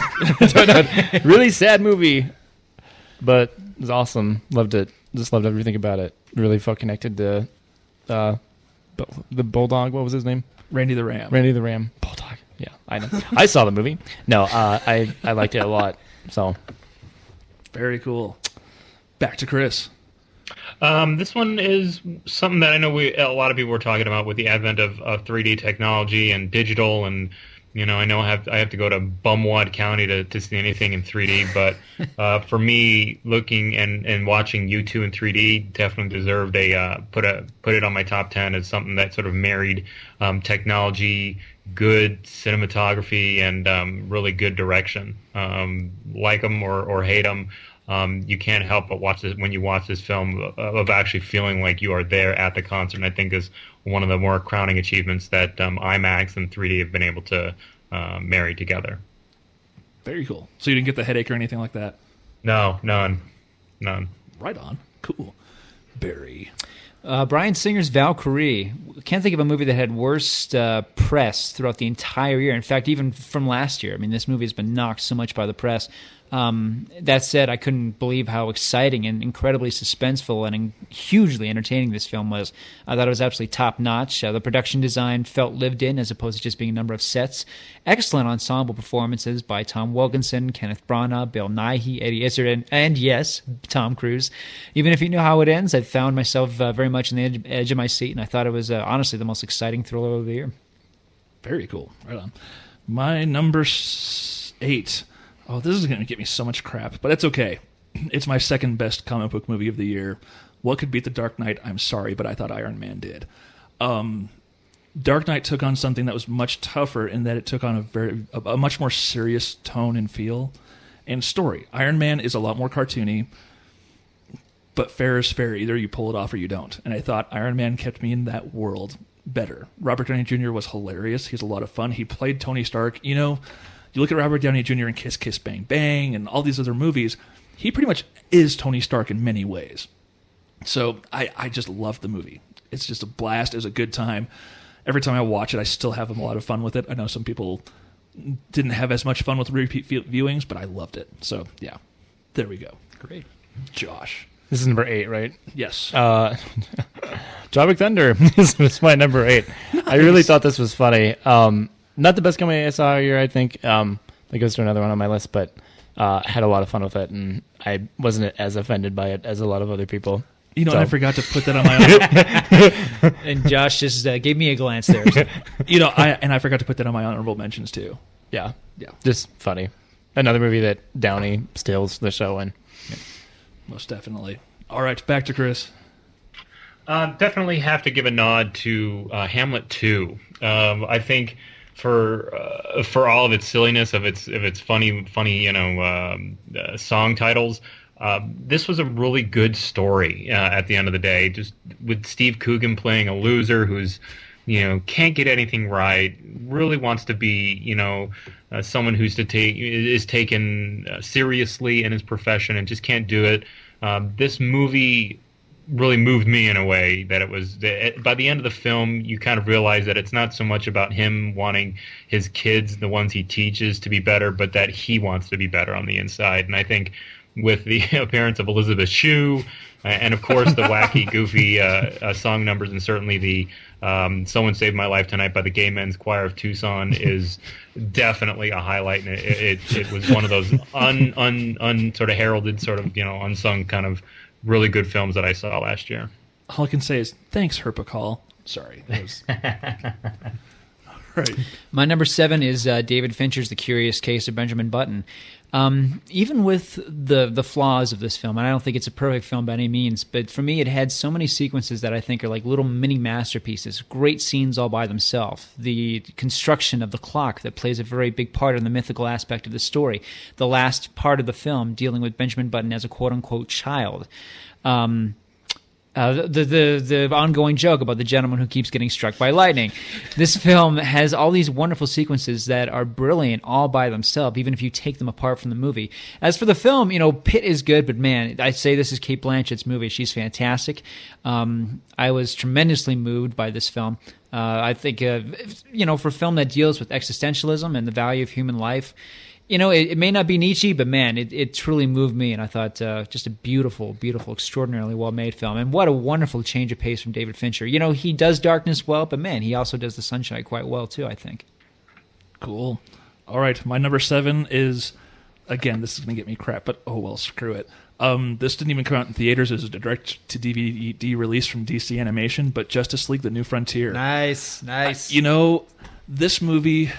Really sad movie, but it was awesome. Loved it. Just loved everything about it. Really felt connected to the Bulldog. What was his name? Randy the Ram. Randy the Ram. Bulldog. Yeah, I know. I saw the movie. No, I liked it a lot. So very cool. Back to Chris. This one is something that I know a lot of people were talking about with the advent of 3D technology and digital, and I know I have to go to Bumwad County to see anything in 3D, but for me, looking and watching U2 in 3D definitely deserved put it on my top 10 as something that sort of married technology, good cinematography, and really good direction. Like them or hate them. You can't help but watch this when you watch this film of actually feeling like you are there at the concert. And I think is one of the more crowning achievements that IMAX and 3D have been able to marry together. Very cool. So you didn't get the headache or anything like that? No, none. Right on. Cool. Barry. Bryan Singer's Valkyrie. Can't think of a movie that had worse press throughout the entire year. In fact, even from last year. I mean, this movie has been knocked so much by the press. That said, I couldn't believe how exciting and incredibly suspenseful and hugely entertaining this film was. I thought it was absolutely top-notch. The production design felt lived in as opposed to just being a number of sets. Excellent ensemble performances by Tom Wilkinson, Kenneth Branagh, Bill Nighy, Eddie Izzard, and yes, Tom Cruise. Even if you knew how it ends, I found myself very much on the edge of my seat, and I thought it was honestly the most exciting thriller of the year. Very cool. Right on. My number 8. Oh, this is going to get me so much crap, but it's okay. It's my second best comic book movie of the year. What could beat The Dark Knight? I'm sorry, but I thought Iron Man did. Dark Knight took on something that was much tougher in that it took on a much more serious tone and feel and story. Iron Man is a lot more cartoony, but fair is fair. Either you pull it off or you don't. And I thought Iron Man kept me in that world better. Robert Downey Jr. was hilarious. He's a lot of fun. He played Tony Stark. You look at Robert Downey Jr. in Kiss Kiss Bang Bang and all these other movies, he pretty much is Tony Stark in many ways. So I just loved the movie. It's just a blast. It was a good time. Every time I watch it, I still have a lot of fun with it. I know some people didn't have as much fun with repeat viewings, but I loved it. So, yeah, there we go. Great. Josh. This is number 8, right? Yes. Tropic Thunder. This was my number 8. Nice. I really thought this was funny. Not the best comedy I saw all year, I think. That goes to another one on my list, but had a lot of fun with it, and I wasn't as offended by it as a lot of other people. You know, I forgot to put that on my own. And Josh just gave me a glance there. So. You know, I forgot to put that on my honorable mentions, too. Yeah. Just funny. Another movie that Downey steals the show in. Yeah. Most definitely. All right, back to Chris. Definitely have to give a nod to Hamlet 2. I think for all of its silliness, of its funny song titles, this was a really good story at the end of the day. Just with Steve Coogan playing a loser who's can't get anything right, really wants to be someone who's is taken seriously in his profession and just can't do it. This movie really moved me in a way that it was. By the end of the film, you kind of realize that it's not so much about him wanting his kids, the ones he teaches, to be better, but that he wants to be better on the inside. And I think with the appearance of Elizabeth Shue, and of course the wacky, goofy song numbers, and certainly the "Someone Saved My Life Tonight" by the Gay Men's Choir of Tucson is definitely a highlight. And it was one of those sort of heralded, sort of unsung kind of really good films that I saw last year. All I can say is thanks, Herpacall. Sorry. That was... Right. My number 7 is David Fincher's The Curious Case of Benjamin Button. Even with the flaws of this film, and I don't think it's a perfect film by any means, but for me it had so many sequences that I think are like little mini masterpieces, great scenes all by themselves. The construction of the clock that plays a very big part in the mythical aspect of the story. The last part of the film dealing with Benjamin Button as a quote-unquote child. The ongoing joke about the gentleman who keeps getting struck by lightning. This film has all these wonderful sequences that are brilliant all by themselves, even if you take them apart from the movie. As for the film, Pitt is good, but man, I'd say this is Cate Blanchett's movie. She's fantastic. I was tremendously moved by this film. I think, for a film that deals with existentialism and the value of human life, it may not be Nietzsche, but man, it truly moved me, and I thought just a beautiful, beautiful, extraordinarily well-made film. And what a wonderful change of pace from David Fincher. He does darkness well, but man, he also does the sunshine quite well too, I think. Cool. All right, my number 7 is, again, this is going to get me crap, but oh well, screw it. This didn't even come out in theaters. It was a direct-to-DVD release from DC Animation, but Justice League: The New Frontier. Nice. This movie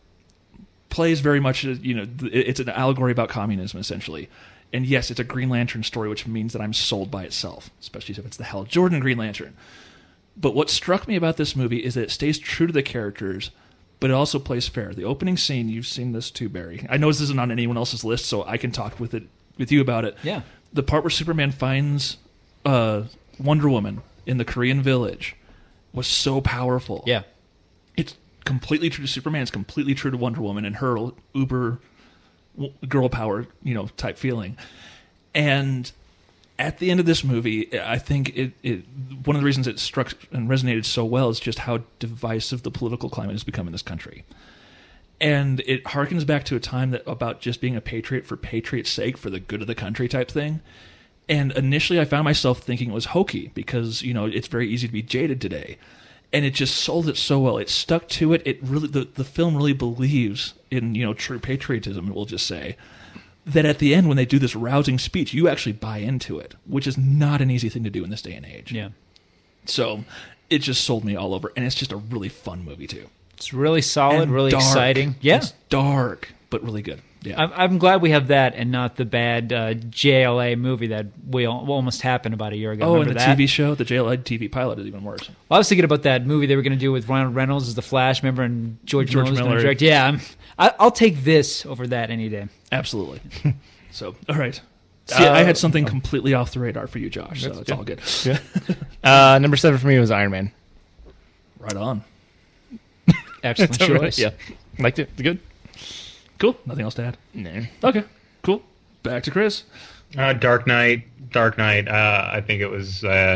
plays very much, it's an allegory about communism, essentially. And yes, it's a Green Lantern story, which means that I'm sold by itself, especially if it's the Hal Jordan Green Lantern. But what struck me about this movie is that it stays true to the characters, but it also plays fair. The opening scene, you've seen this too, Barry. I know this isn't on anyone else's list, so I can talk with you about it. Yeah. The part where Superman finds Wonder Woman in the Korean village was so powerful. Yeah. It's completely true to Superman. It's completely true to Wonder Woman and her uber girl power, type feeling. And at the end of this movie, I think one of the reasons it struck and resonated so well is just how divisive the political climate has become in this country. And it harkens back to a time about just being a patriot for patriot's sake, for the good of the country type thing. And initially I found myself thinking it was hokey because, it's very easy to be jaded today. And it just sold it so well. It stuck to it. It really, the film really believes in, true patriotism, we'll just say. That at the end, when they do this rousing speech, you actually buy into it, which is not an easy thing to do in this day and age. Yeah. So it just sold me all over. And it's just a really fun movie, too. It's really solid, and really dark. exciting. Yeah. It's dark, but really good. Yeah. I'm glad we have that and not the bad JLA movie that almost happened about a year ago. Oh, Remember and the that? TV show, the JLA TV pilot is even worse. Well, I was thinking about that movie they were going to do with Ryan Reynolds as the Flash, remember, and George Miller was going to direct. Yeah, I'll take this over that any day. Absolutely. So, all right. See, I had something completely off the radar for you, Josh, so it's all good. Yeah. Number 7 for me was Iron Man. Right on. Excellent choice. Right. Yeah. Liked it. Good. Cool. Nothing else to add? No. Okay. Cool. Back to Chris. Dark Knight. I think it was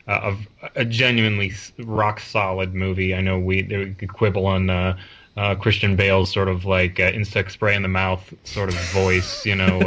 a genuinely rock solid movie. I know we could quibble on Christian Bale's sort of like insect spray in the mouth sort of voice, you know.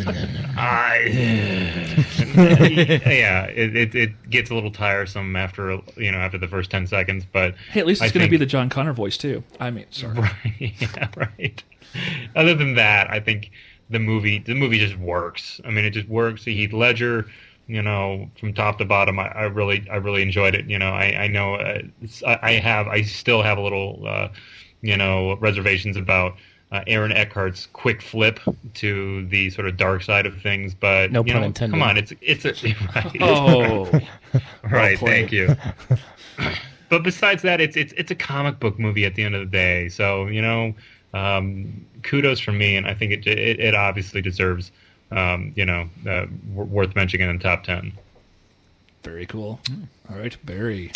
Yeah, it gets a little tiresome after the first 10 seconds, but hey, at least it's going to be the John Connor voice too. I mean, sorry. Right, yeah, right. Other than that, I think the movie just works. I mean, it just works. Heath Ledger, from top to bottom, I really enjoyed it. I know I still have a little reservations about Aaron Eckhart's quick flip to the sort of dark side of things, but no pun intended. Come on, it's a right. Oh, right. Thank you. But besides that, it's a comic book movie at the end of the day. So kudos from me, and I think it obviously deserves worth mentioning in the top 10. Very cool. All right, Barry.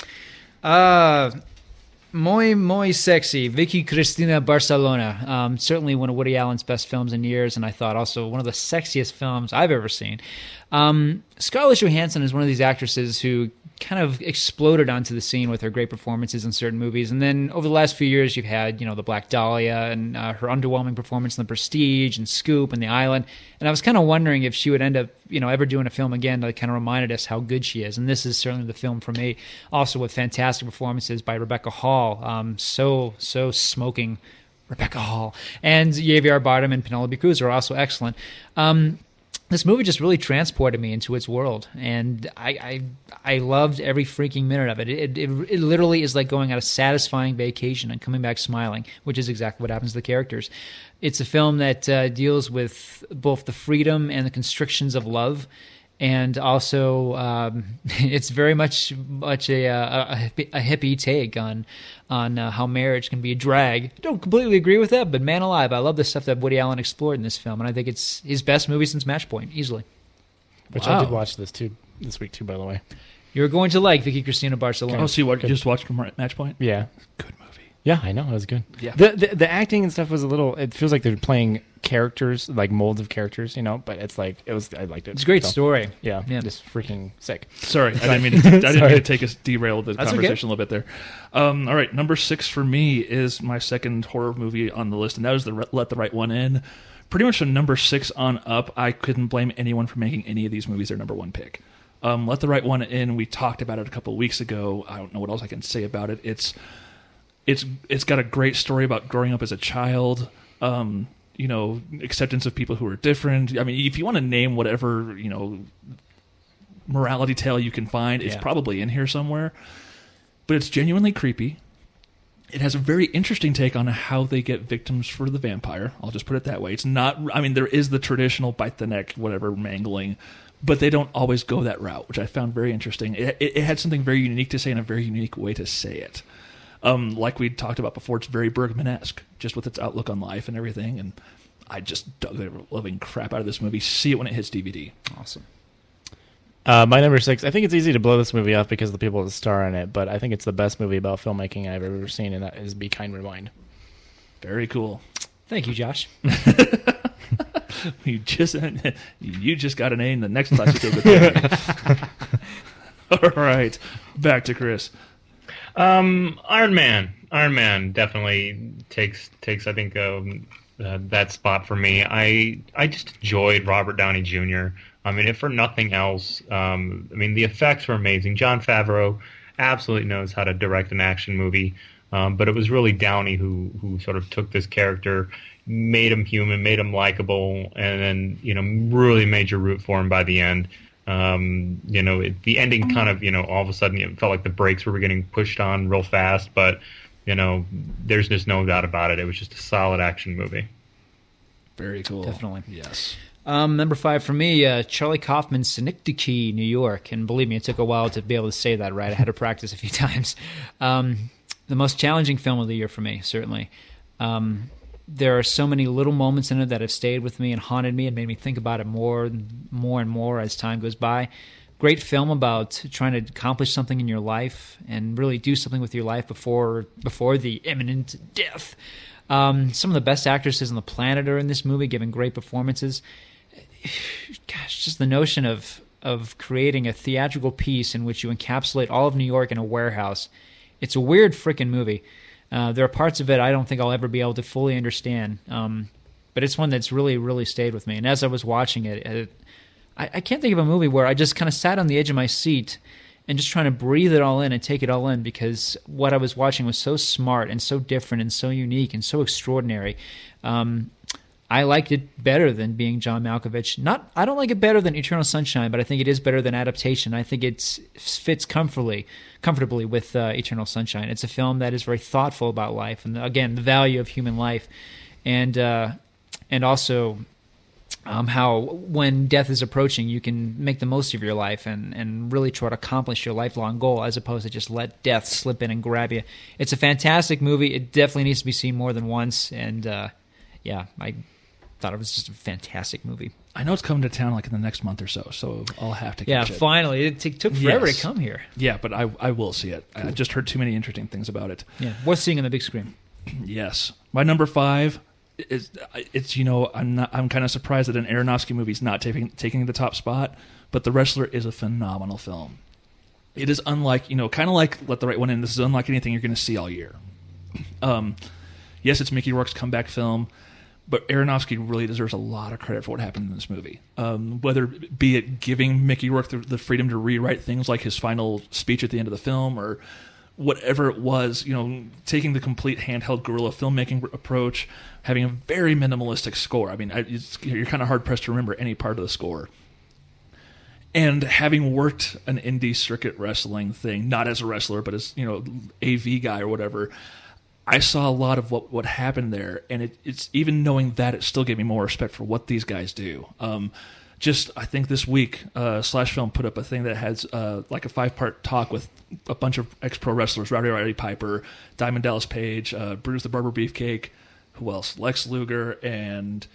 Muy sexy. Vicky Cristina Barcelona. Certainly one of Woody Allen's best films in years, and I thought also one of the sexiest films I've ever seen. Scarlett Johansson is one of these actresses who kind of exploded onto the scene with her great performances in certain movies. And then over the last few years, you've had, The Black Dahlia and her underwhelming performance in The Prestige and Scoop and The Island. And I was kind of wondering if she would end up, ever doing a film again that kind of reminded us how good she is. And this is certainly the film for me. Also with fantastic performances by Rebecca Hall. So smoking Rebecca Hall. And Javier Bardem and Penelope Cruz are also excellent. This movie just really transported me into its world, and I loved every freaking minute of it. It literally is like going on a satisfying vacation and coming back smiling, which is exactly what happens to the characters. It's a film that deals with both the freedom and the constrictions of love, and also it's very much a hippie take on how marriage can be a drag. I don't completely agree with that, but man alive, I love the stuff that Woody Allen explored in this film, and I think it's his best movie since Match Point, easily. Which I did watch this week too, by the way. You're going to like Vicky Cristina Barcelona. Oh, so you just watched Match Point? Yeah. Good movie. Yeah, I know. It was good. Yeah. The acting and stuff was a little... It feels like they're playing characters, like molds of characters, but it's like... I liked it. It's a great story. Yeah. Just freaking sick. Sorry, I didn't mean to take us derail the conversation a little bit there. All right, number 6 for me is my second horror movie on the list, and that was Let the Right One In. Pretty much from number 6 on up, I couldn't blame anyone for making any of these movies their number 1 pick. Let the Right One In, we talked about it a couple of weeks ago. I don't know what else I can say about it. It's got a great story about growing up as a child, acceptance of people who are different. I mean, if you want to name whatever, morality tale you can find, it's probably in here somewhere. But it's genuinely creepy. It has a very interesting take on how they get victims for the vampire. I'll just put it that way. It's not, there is the traditional bite the neck, whatever, mangling, but they don't always go that route, which I found very interesting. It had something very unique to say and a very unique way to say it. Like we talked about before, it's very Bergman-esque, just with its outlook on life and everything. And I just dug the living crap out of this movie. See it when it hits DVD. Awesome. My number 6, I think it's easy to blow this movie off because of the people that star in it, but I think it's the best movie about filmmaking I've ever seen, and that is Be Kind, Rewind. Very cool. Thank you, Josh. you just got an A in the next class you took with All right, back to Chris. Iron Man definitely takes I think that spot for me. I just enjoyed Robert Downey Jr. If for nothing else, the effects were amazing. Jon Favreau absolutely knows how to direct an action movie, but it was really Downey who sort of took this character, made him human, made him likable, and then really made you root for him by the end. The ending kind of all of a sudden it felt like the brakes were getting pushed on real fast, but there's just no doubt about it. It was just a solid action movie. Very cool. Definitely. Yes. Number 5 for me, Charlie Kaufman's Synecdoche, New York. And believe me, it took a while to be able to say that right. I had to practice a few times. The most challenging film of the year for me, certainly. There are so many little moments in it that have stayed with me and haunted me and made me think about it more and more as time goes by. Great film about trying to accomplish something in your life and really do something with your life before the imminent death. Some of the best actresses on the planet are in this movie, giving great performances. Gosh, just the notion of of creating a theatrical piece in which you encapsulate all of New York in a warehouse. It's a weird freaking movie. There are parts of it I don't think I'll ever be able to fully understand, but it's one that's really, really stayed with me. And as I was watching it, I can't think of a movie where I just kind of sat on the edge of my seat and just trying to breathe it all in and take it all in, because what I was watching was so smart and so different and so unique and so extraordinary. I liked it better than Being John Malkovich. I don't like it better than Eternal Sunshine, but I think it is better than Adaptation. I think it fits comfortably with Eternal Sunshine. It's a film that is very thoughtful about life and, again, the value of human life, and also how when death is approaching, you can make the most of your life and really try to accomplish your lifelong goal, as opposed to just let death slip in and grab you. It's a fantastic movie. It definitely needs to be seen more than once. And I thought it was just a fantastic movie. I know it's coming to town like in the next month or so I'll have to catch it. Yeah, finally. It took forever to come here. Yeah, but I will see it. Cool. I just heard too many interesting things about it. Yeah, worth seeing on the big screen. Yes. My number 5... I'm kind of surprised that an Aronofsky movie is not taking the top spot, but The Wrestler is a phenomenal film. It is unlike, kind of like Let the Right One In. This is unlike anything you're going to see all year. Yes, it's Mickey Rourke's comeback film, but Aronofsky really deserves a lot of credit for what happened in this movie. Whether be it giving Mickey Rourke the freedom to rewrite things like his final speech at the end of the film, or whatever it was, taking the complete handheld guerrilla filmmaking approach, having a very minimalistic score. I mean, you're kind of hard-pressed to remember any part of the score. And having worked an indie circuit wrestling thing, not as a wrestler, but as, AV guy or whatever, I saw a lot of what happened there. And it's even knowing that, it still gave me more respect for what these guys do. I think this week, Slash Film put up a thing that has like a 5-part talk with a bunch of ex-pro wrestlers: Rowdy Roddy Piper, Diamond Dallas Page, Bruce the Barber Beefcake, who else? Lex Luger, and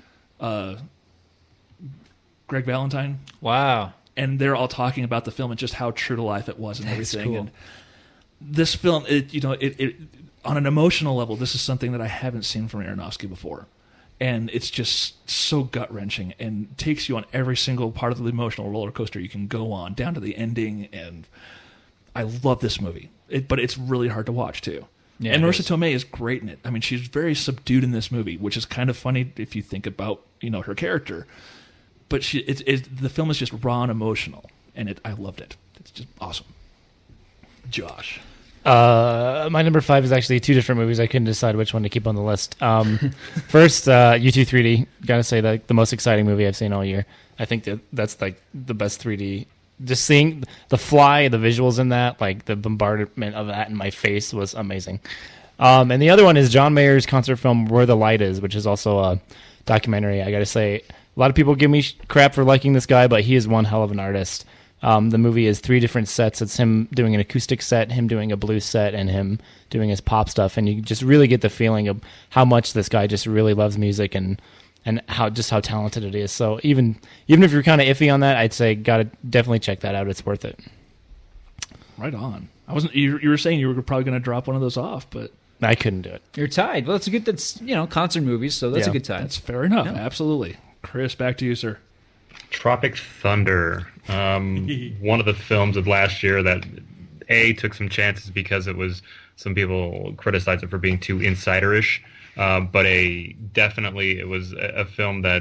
Greg Valentine. Wow. And they're all talking about the film and just how true to life it was and That's everything. cool. And this film, it on an emotional level, this is something that I haven't seen from Aronofsky before. And it's just so gut-wrenching and takes you on every single part of the emotional roller coaster you can go on, down to the ending. And I love this movie. But it's really hard to watch, too. Yeah, and Marissa Tomei is great in it. I mean, she's very subdued in this movie, which is kind of funny if you think about, her character. But the film is just raw and emotional, and I loved it. It's just awesome. Josh. My number 5 is actually 2 different movies. I couldn't decide which one to keep on the list. First, U2 3D. Gotta say, the most exciting movie I've seen all year. I think that's like the best 3D. Just seeing The Fly, the visuals in that, like the bombardment of that in my face was amazing. And the other one is John Mayer's concert film Where the Light Is, which is also a documentary. I gotta say, a lot of people give me crap for liking this guy, but he is one hell of an artist. The movie is 3 different sets. It's him doing an acoustic set, him doing a blues set, and him doing his pop stuff. And you just really get the feeling of how much this guy just really loves music and how talented it is. So even if you're kind of iffy on that, I'd say gotta definitely check that out. It's worth it. Right on. I wasn't. You were saying you were probably going to drop one of those off, but I couldn't do it. You're tied. Well, that's concert movies, so that's a good tie. That's fair enough. Yeah. Absolutely. Chris, back to you, sir. Tropic Thunder. One of the films of last year that took some chances because it was, some people criticized it for being too insiderish. But definitely it was a film that,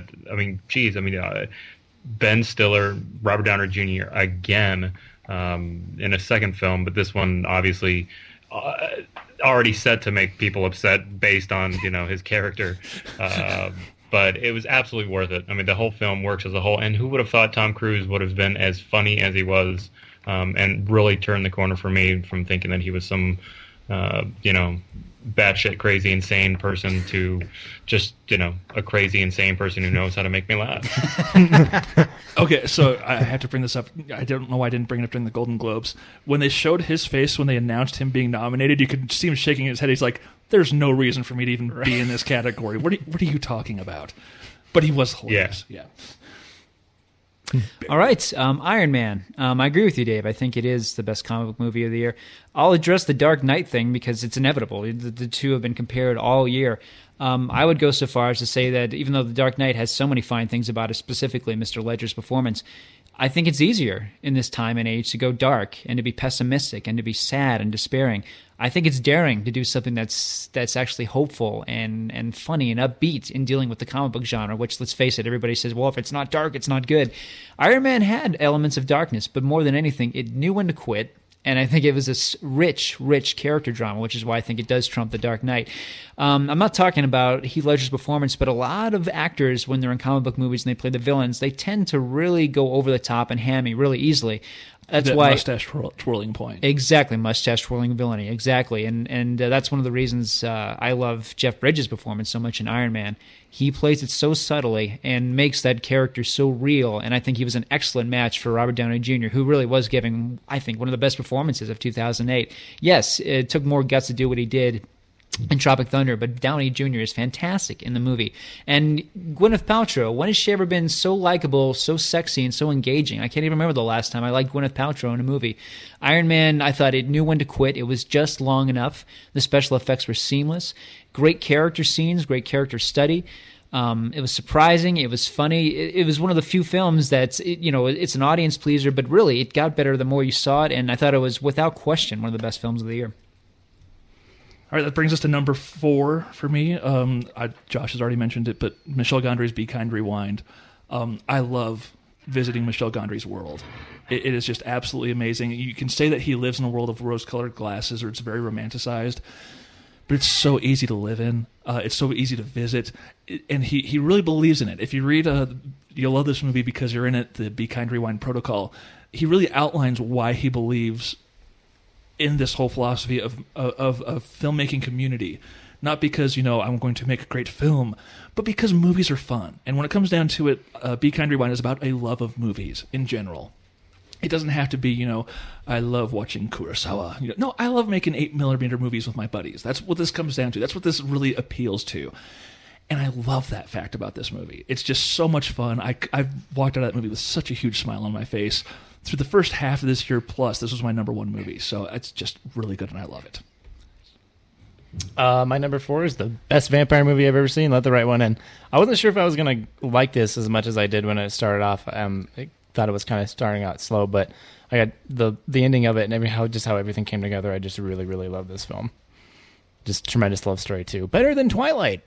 Ben Stiller, Robert Downey Jr. again in a second film, but this one obviously already set to make people upset based on his character. But it was absolutely worth it. I mean, the whole film works as a whole, and who would have thought Tom Cruise would have been as funny as he was, and really turned the corner for me from thinking that he was some, batshit crazy insane person to just a crazy insane person who knows how to make me laugh. Okay, so I have to bring this up. I don't know why I didn't bring it up during the Golden Globes. When they showed his face when they announced him being nominated, you could see him shaking his head. He's like, "There's no reason for me to even be in this category. What are you talking about?" But he was hilarious. Yeah. All right, Iron Man. I agree with you, Dave. I think it is the best comic book movie of the year. I'll address the Dark Knight thing because it's inevitable. The two have been compared all year. I would go so far as to say that even though the Dark Knight has so many fine things about it, specifically Mr. Ledger's performance, I think it's easier in this time and age to go dark and to be pessimistic and to be sad and despairing. I think it's daring to do something that's actually hopeful and funny and upbeat in dealing with the comic book genre, which, let's face it, everybody says, well, if it's not dark, it's not good. Iron Man had elements of darkness, but more than anything, it knew when to quit. And I think it was a rich, rich character drama, which is why I think it does trump The Dark Knight. I'm not talking about Heath Ledger's performance, but a lot of actors, when they're in comic book movies and they play the villains, they tend to really go over the top and hammy really easily. That's that why mustache twirling point. Exactly, mustache twirling villainy. Exactly, and that's one of the reasons I love Jeff Bridges' performance so much in Iron Man. He plays it so subtly and makes that character so real. And I think he was an excellent match for Robert Downey Jr., who really was giving, I think, one of the best performances of 2008. Yes, it took more guts to do what he did in Tropic Thunder, but Downey Jr. is fantastic in the movie. And Gwyneth Paltrow, when has she ever been so likable, so sexy, and so engaging? I can't even remember the last time I liked Gwyneth Paltrow in a movie. Iron Man, I thought it knew when to quit. It was just long enough. The special effects were seamless. Great character scenes, great character study. It was surprising. It was funny. It was one of the few films that's, it's an audience pleaser, but really it got better the more you saw it. And I thought it was, without question, one of the best films of the year. All right, that brings us to number 4 for me. Josh has already mentioned it, but Michel Gondry's Be Kind, Rewind. I love visiting Michel Gondry's world. It is just absolutely amazing. You can say that he lives in a world of rose-colored glasses, or it's very romanticized, but it's so easy to live in. It's so easy to visit, and he really believes in it. If you read, you'll love this movie because you're in it, the Be Kind, Rewind protocol. He really outlines why he believes in this whole philosophy of filmmaking community. Not because, I'm going to make a great film, but because movies are fun. And when it comes down to it, Be Kind, Rewind is about a love of movies in general. It doesn't have to be, I love watching Kurosawa. No, I love making 8mm movies with my buddies. That's what this comes down to. That's what this really appeals to. And I love that fact about this movie. It's just so much fun. I've walked out of that movie with such a huge smile on my face. Through the first half of this year plus, this was my number 1 movie. So it's just really good, and I love it. My number 4 is the best vampire movie I've ever seen, Let the Right One In. I wasn't sure if I was going to like this as much as I did when it started off. I thought it was kind of starting out slow, but I got the ending of it and how everything came together. I just really, really love this film. Just tremendous love story, too. Better than Twilight.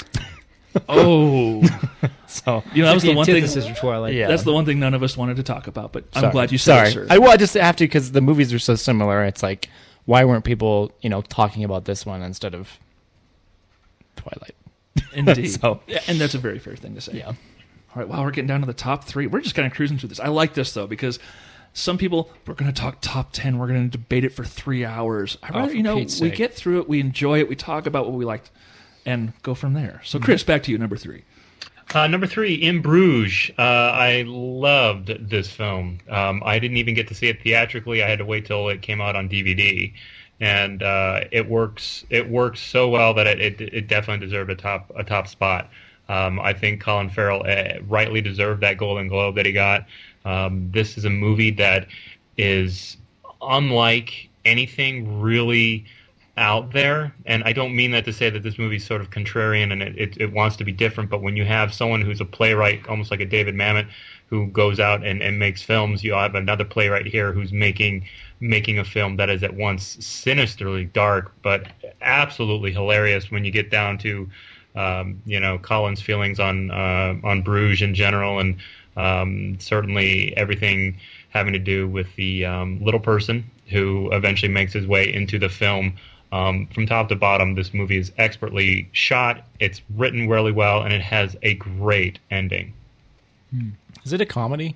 Oh, so that was the one thing. Twilight. Yeah. That's the one thing none of us wanted to talk about. But I'm Sorry. glad you said it, sir. I just have to because the movies are so similar. It's like, why weren't people, talking about this one instead of Twilight? Indeed. So, yeah, and that's a very fair thing to say. Yeah. All right. Wow, we're getting down to the top 3. We're just kind of cruising through this. I like this though because some people, we're going to talk top 10. We're going to debate it for 3 hours. I rather, we get through it, we enjoy it, we talk about what we liked, and go from there. So, Chris, back to you, number 3. Number 3, In Bruges. I loved this film. I didn't even get to see it theatrically. I had to wait till it came out on DVD, and it works so well that it definitely deserved a top spot. I think Colin Farrell rightly deserved that Golden Globe that he got. This is a movie that is unlike anything really out there, and I don't mean that to say that this movie is sort of contrarian and it wants to be different, but when you have someone who's a playwright, almost like a David Mamet, who goes out and makes films, you have another playwright here who's making a film that is at once sinisterly dark, but absolutely hilarious when you get down to Colin's feelings on Bruges in general, and certainly everything having to do with the little person who eventually makes his way into the film. From top to bottom, this movie is expertly shot, it's written really well, and it has a great ending. Is it a comedy?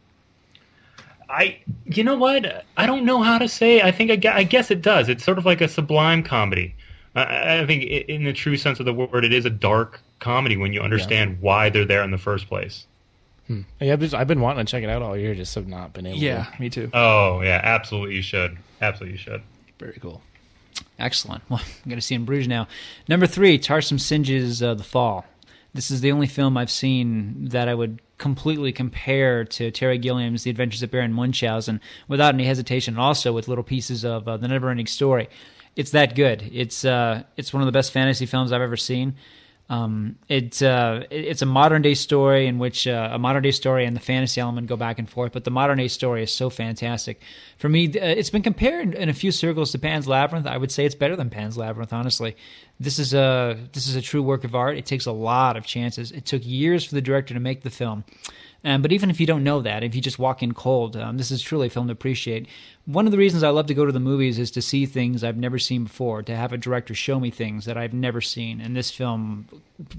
You know what? I don't know how to say. I guess it does. It's sort of like a sublime comedy. I think in the true sense of the word, it is a dark comedy when you understand why they're there in the first place. Yeah, I've been wanting to check it out all year, just have not been able to. Yeah, me too. Oh, yeah, absolutely you should. Absolutely you should. Very cool. Excellent. Well, I'm going to see In Bruges now. Number 3, Tarsem Sing's The Fall. This is the only film I've seen that I would completely compare to Terry Gilliam's The Adventures of Baron Munchausen without any hesitation, and also with little pieces of The Never-Ending Story. It's that good. It's one of the best fantasy films I've ever seen. It's a modern day story in which a modern day story and the fantasy element go back and forth, but the modern day story is so fantastic. For me, it's been compared in a few circles to Pan's Labyrinth. I would say it's better than Pan's Labyrinth, honestly. This is a true work of art. It takes a lot of chances. It took years for the director to make the film. But even if you don't know that, if you just walk in cold, this is truly a film to appreciate. One of the reasons I love to go to the movies is to see things I've never seen before, to have a director show me things that I've never seen. And this film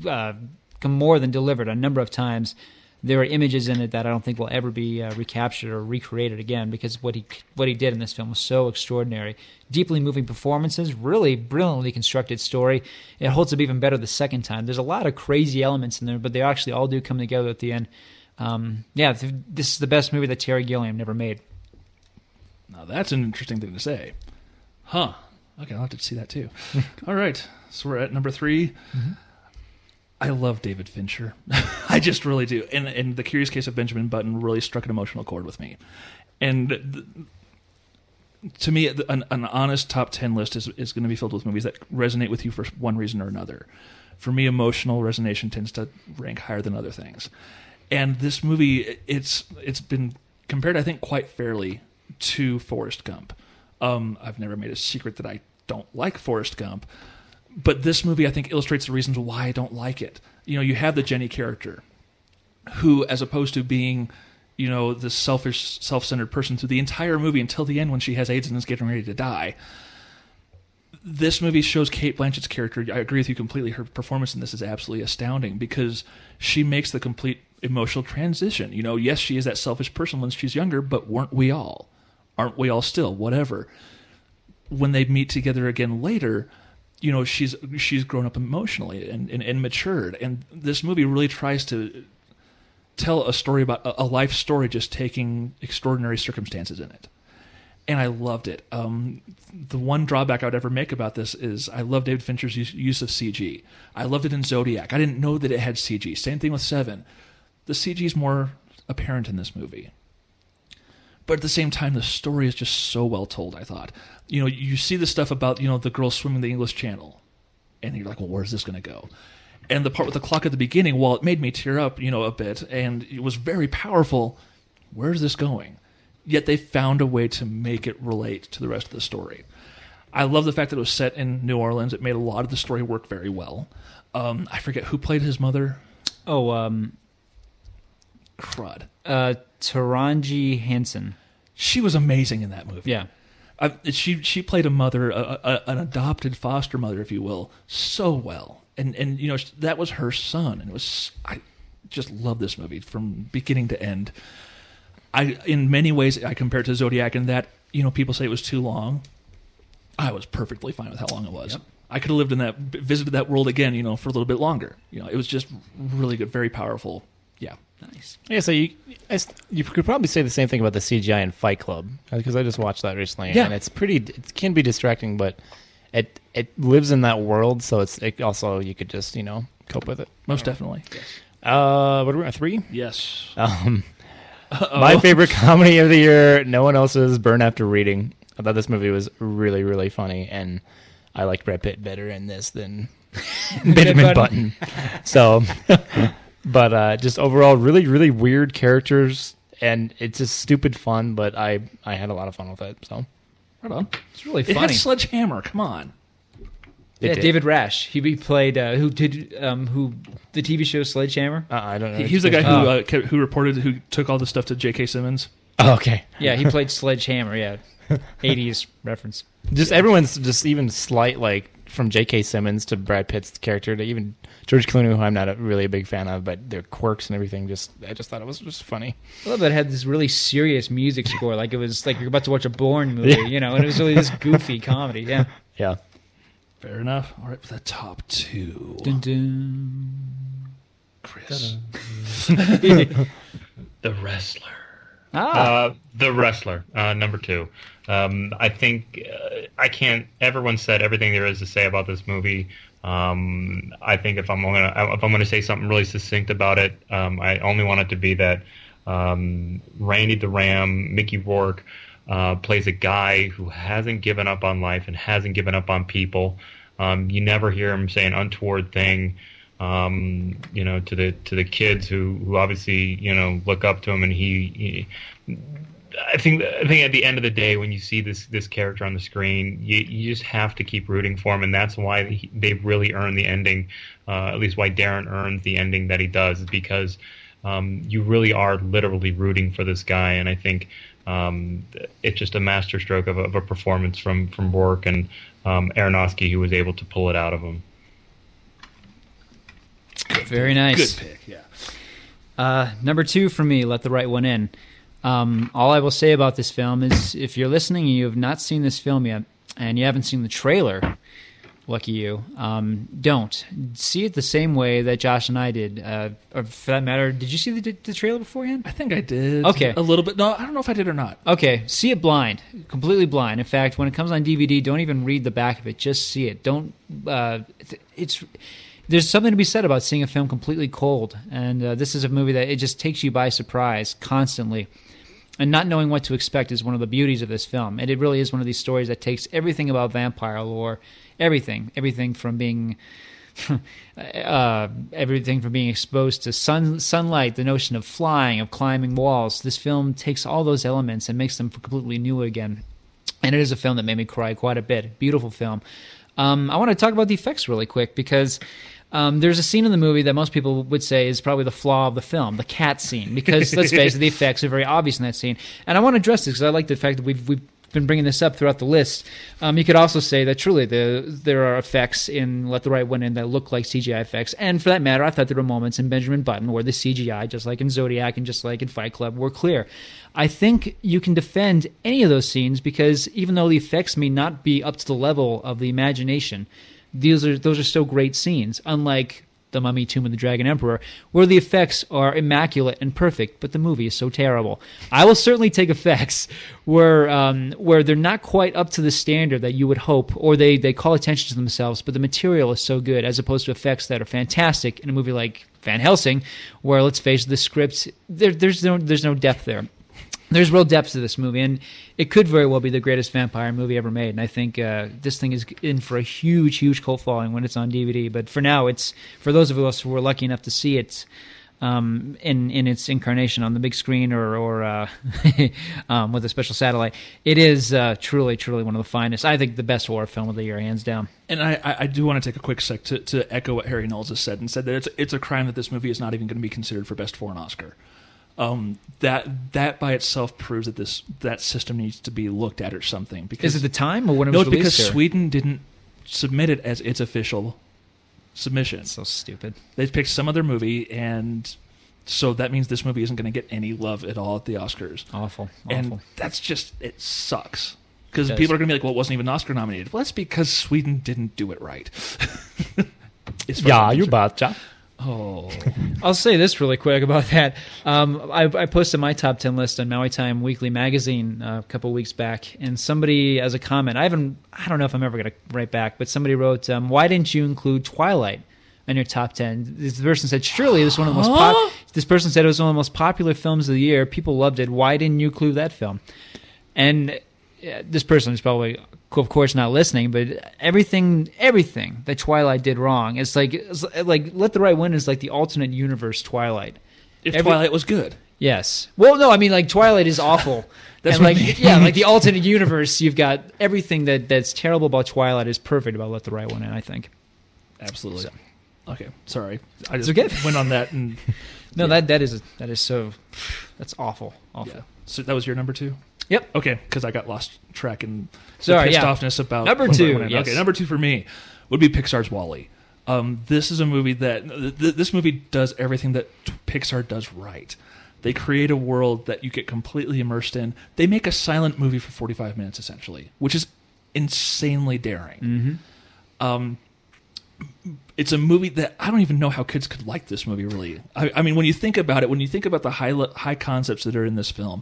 more than delivered a number of times. There are images in it that I don't think will ever be recaptured or recreated again, because what he did in this film was so extraordinary. Deeply moving performances, really brilliantly constructed story. It holds up even better the second time. There's a lot of crazy elements in there, but they actually all do come together at the end. This is the best movie that Terry Gilliam never made. Now that's an interesting thing to say. Huh. Okay, I'll have to see that too. All right, so we're at number 3. Mm-hmm. I love David Fincher. I just really do. And The Curious Case of Benjamin Button really struck an emotional chord with me. And to me, an honest top 10 list is going to be filled with movies that resonate with you for one reason or another. For me, emotional resonation tends to rank higher than other things. And this movie, it's been compared, I think, quite fairly to Forrest Gump. I've never made a secret that I don't like Forrest Gump, but this movie, I think, illustrates the reasons why I don't like it. You know, you have the Jenny character, who, as opposed to being, you know, this selfish, self-centered person through the entire movie until the end when she has AIDS and is getting ready to die, this movie shows Cate Blanchett's character. I agree with you completely. Her performance in this is absolutely astounding because she makes the complete emotional transition. You know, yes, she is that selfish person when she's younger, but weren't we all? Aren't we all still? Whatever. When they meet together again later, you know, she's grown up emotionally and matured. And this movie really tries to tell a story about a life story, just taking extraordinary circumstances in it. And I loved it. The one drawback I would ever make about this is I love David Fincher's use of CG. I loved it in Zodiac. I didn't know that it had CG. Same thing with Seven. The CG is more apparent in this movie. But at the same time, the story is just so well told, I thought. You know, you see the stuff about, you know, the girl swimming the English Channel. And you're like, well, where's this going to go? And the part with the clock at the beginning, while it made me tear up, you know, a bit, and it was very powerful, where's this going? Yet they found a way to make it relate to the rest of the story. I love the fact that it was set in New Orleans. It made a lot of the story work very well. I forget who played his mother. Crud. Taraji Henson. She was amazing in that movie. Yeah. She played a mother, an adopted foster mother, if you will, so well. And you know, that was her son. And I just love this movie from beginning to end. In many ways, I compare it to Zodiac in that, you know, people say it was too long. I was perfectly fine with how long it was. Yep. I could have visited that world again, you know, for a little bit longer. You know, it was just really good, very powerful. Yeah. Nice. Yeah, so you could probably say the same thing about the CGI in Fight Club, because I just watched that recently, and it can be distracting, but it lives in that world, so it also, you could just, you know, cope with it. Most definitely. Yes. What are we at, 3? Yes. My favorite comedy of the year, no one else's, Burn After Reading. I thought this movie was really, really funny, and I liked Brad Pitt better in this than Benjamin Button. So, but just overall, really, really weird characters, and it's just stupid fun, but I had a lot of fun with it. So, right on. It's really funny. It had Sledgehammer. Come on. Yeah, David Rash. He played who the TV show Sledgehammer. I don't know. He was the guy who took all the stuff to J.K. Simmons. Oh, okay. Yeah, he played Sledgehammer. Yeah, 80s reference. Just everyone's just even slight, like from J.K. Simmons to Brad Pitt's character to even George Clooney, who I'm not really a big fan of, but their quirks and everything. I just thought it was just funny. I love that it had this really serious music score, like it was like you're about to watch a Bourne movie, you know, and it was really this goofy comedy. Yeah. Yeah. Fair enough. All right, for the top 2. Dun, dun. Chris. The Wrestler. The Wrestler, number 2. I think everyone said everything there is to say about this movie. I think if I'm gonna say something really succinct about it, I only want it to be that Randy the Ram, Mickey Rourke, plays a guy who hasn't given up on life and hasn't given up on people. You never hear him say an untoward thing. to the kids who obviously look up to him, and I think at the end of the day, when you see this character on the screen, you just have to keep rooting for him, and that's why they really earn the ending. At least why Darren earns the ending that he does, is because you really are literally rooting for this guy, and I think it's just a masterstroke of a performance from Rourke and Aronofsky, who was able to pull it out of him. Very nice. Good pick, yeah. Number 2 for me, Let the Right One In. All I will say about this film is, if you're listening and you have not seen this film yet, and you haven't seen the trailer, lucky you, don't. See it the same way that Josh and I did. Or for that matter, did you see the trailer beforehand? I think I did. Okay. A little bit. No, I don't know if I did or not. Okay, see it blind, completely blind. In fact, when it comes on DVD, don't even read the back of it. Just see it. Don't. There's something to be said about seeing a film completely cold, and this is a movie that it just takes you by surprise constantly. And not knowing what to expect is one of the beauties of this film. And it really is one of these stories that takes everything about vampire lore, everything from being exposed to sunlight, the notion of flying, of climbing walls. This film takes all those elements and makes them completely new again. And it is a film that made me cry quite a bit. Beautiful film. I want to talk about the effects really quick, because there's a scene in the movie that most people would say is probably the flaw of the film, the cat scene, because let's face it, the effects are very obvious in that scene. And I want to address this because I like the fact that we've been bringing this up throughout the list. You could also say that truly there are effects in Let the Right One In that look like CGI effects. And for that matter, I thought there were moments in Benjamin Button where the CGI, just like in Zodiac and just like in Fight Club, were clear. I think you can defend any of those scenes because even though the effects may not be up to the level of the imagination, those are still great scenes, unlike The Mummy, Tomb of the Dragon Emperor, where the effects are immaculate and perfect, but the movie is so terrible. I will certainly take effects where they're not quite up to the standard that you would hope, or they call attention to themselves, but the material is so good, as opposed to effects that are fantastic in a movie like Van Helsing, where, let's face it, the script, there's no depth there. There's real depth to this movie, and it could very well be the greatest vampire movie ever made. And I think this thing is in for a huge, huge cult following when it's on DVD. But for now, it's for those of us who were lucky enough to see it in its incarnation on the big screen or with a special satellite. It is truly, truly one of the finest. I think the best horror film of the year, hands down. And I do want to take a quick sec to echo what Harry Knowles has said, and said that it's a crime that this movie is not even going to be considered for Best Foreign Oscar. That by itself proves that that system needs to be looked at or something. Because, is it the time or when it was released? No, because Sweden didn't submit it as its official submission. So stupid. They picked some other movie, and so that means this movie isn't going to get any love at all at the Oscars. Awful. And that's just, it sucks. Because people are going to be like, well, it wasn't even Oscar nominated. Well, that's because Sweden didn't do it right. Yeah, you betcha. Oh, I'll say this really quick about that. I posted my top 10 list on Maui Time Weekly magazine a couple weeks back, and somebody, as a comment, I don't know if I'm ever going to write back, but somebody wrote, "Why didn't you include Twilight in your top 10?" This person said, "Surely this is one of the most." This person said it was one of the most popular films of the year. People loved it. Why didn't you include that film? And this person is probably, of course, not listening, but everything that Twilight did wrong, it's like Let the Right One is like the alternate universe Twilight. If Twilight was good. Yes. Well, no, I mean, like, Twilight is awful. That's like the alternate universe, you've got everything that's terrible about Twilight is perfect about Let the Right One In, I think. Absolutely. So. Okay, sorry. I just went on that and no, yeah. that is so, that's awful. Yeah. So that was your number 2? Yep. Okay, because I got lost track and pissed offness about number 2. Yes. Okay, number 2 for me would be Pixar's WALL-E. This is a movie that this movie does everything that Pixar does right. They create a world that you get completely immersed in. They make a silent movie for 45 minutes essentially, which is insanely daring. Mm-hmm. It's a movie that I don't even know how kids could like this movie. Really, I mean, when you think about it, when you think about the high concepts that are in this film.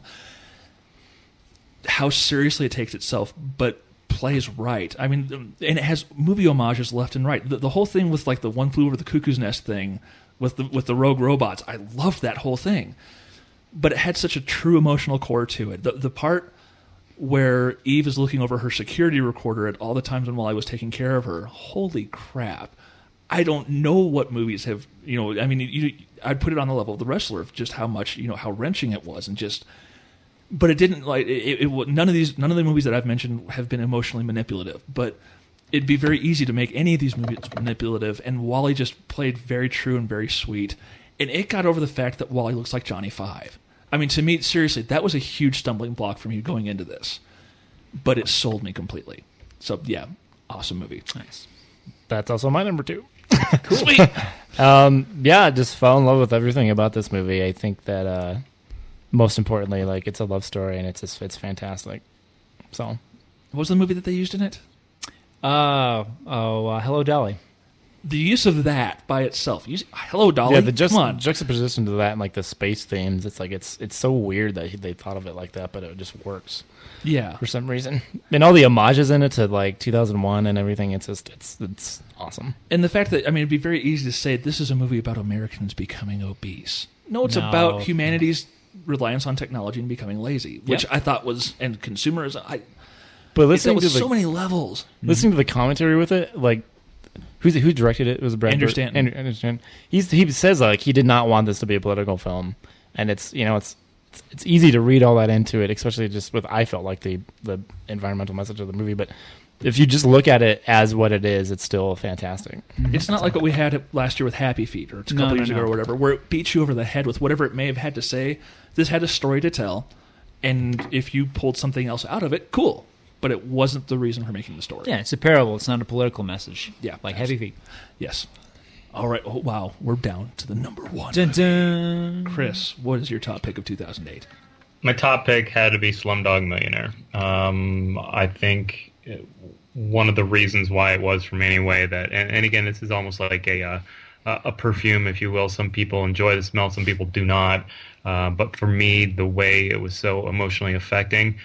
How seriously it takes itself, but plays right. I mean, and it has movie homages left and right. The whole thing with like the One Flew Over the Cuckoo's Nest thing, with the rogue robots, I loved that whole thing. But it had such a true emotional core to it. The part where Eve is looking over her security recorder at all the times when Wally was taking care of her, holy crap! I don't know what movies have, I mean, I'd put it on the level of The Wrestler of just how much, how wrenching it was, and just, but it didn't like none of the movies that I've mentioned have been emotionally manipulative, but it'd be very easy to make any of these movies manipulative, and Wally just played very true and very sweet, and it got over the fact that Wally looks like Johnny Five. I mean, to me, seriously, that was a huge stumbling block for me going into this, but it sold me completely. So yeah, awesome movie. Nice. That's also my number 2. Cool. Sweet. Yeah, just fell in love with everything about this movie. I think that most importantly, like, it's a love story and it's fantastic. So, What was the movie that they used in it? Hello, Dolly. The use of that by itself. Hello, Dolly. Yeah, the Come on. juxtaposition to that and like the space themes. It's like it's so weird that they thought of it like that, but it just works Yeah. for some reason. And all the homages in it to like 2001 and everything. It's just it's awesome. And the fact that, I mean, it'd be very easy to say this is a movie about Americans becoming obese. No, it's about humanity's reliance on technology and becoming lazy, which I thought was, and consumerism. But listening to so many levels. listening to the commentary with it, like who directed it? It was Brad Andrew Stanton. Andrew Stanton. He says like he did not want this to be a political film, and it's easy to read all that into it, especially just with I felt like the environmental message of the movie, but if you just look at it as what it is, it's still fantastic. It's not like what we had last year with Happy Feet or a couple years ago or whatever, where it beats you over the head with whatever it may have had to say. This had a story to tell, and if you pulled something else out of it, cool. But it wasn't the reason for making the story. Yeah, it's a parable. It's not a political message. Yeah, like Heavy Feet. Yes. All right. Oh, wow. We're down to the number 1. Dun, dun. Chris, what is your top pick of 2008? My top pick had to be Slumdog Millionaire. I think one of the reasons why it was for me anyway that, and again, this is almost like a perfume, if you will. Some people enjoy the smell, some people do not. But for me, the way it was so emotionally affecting.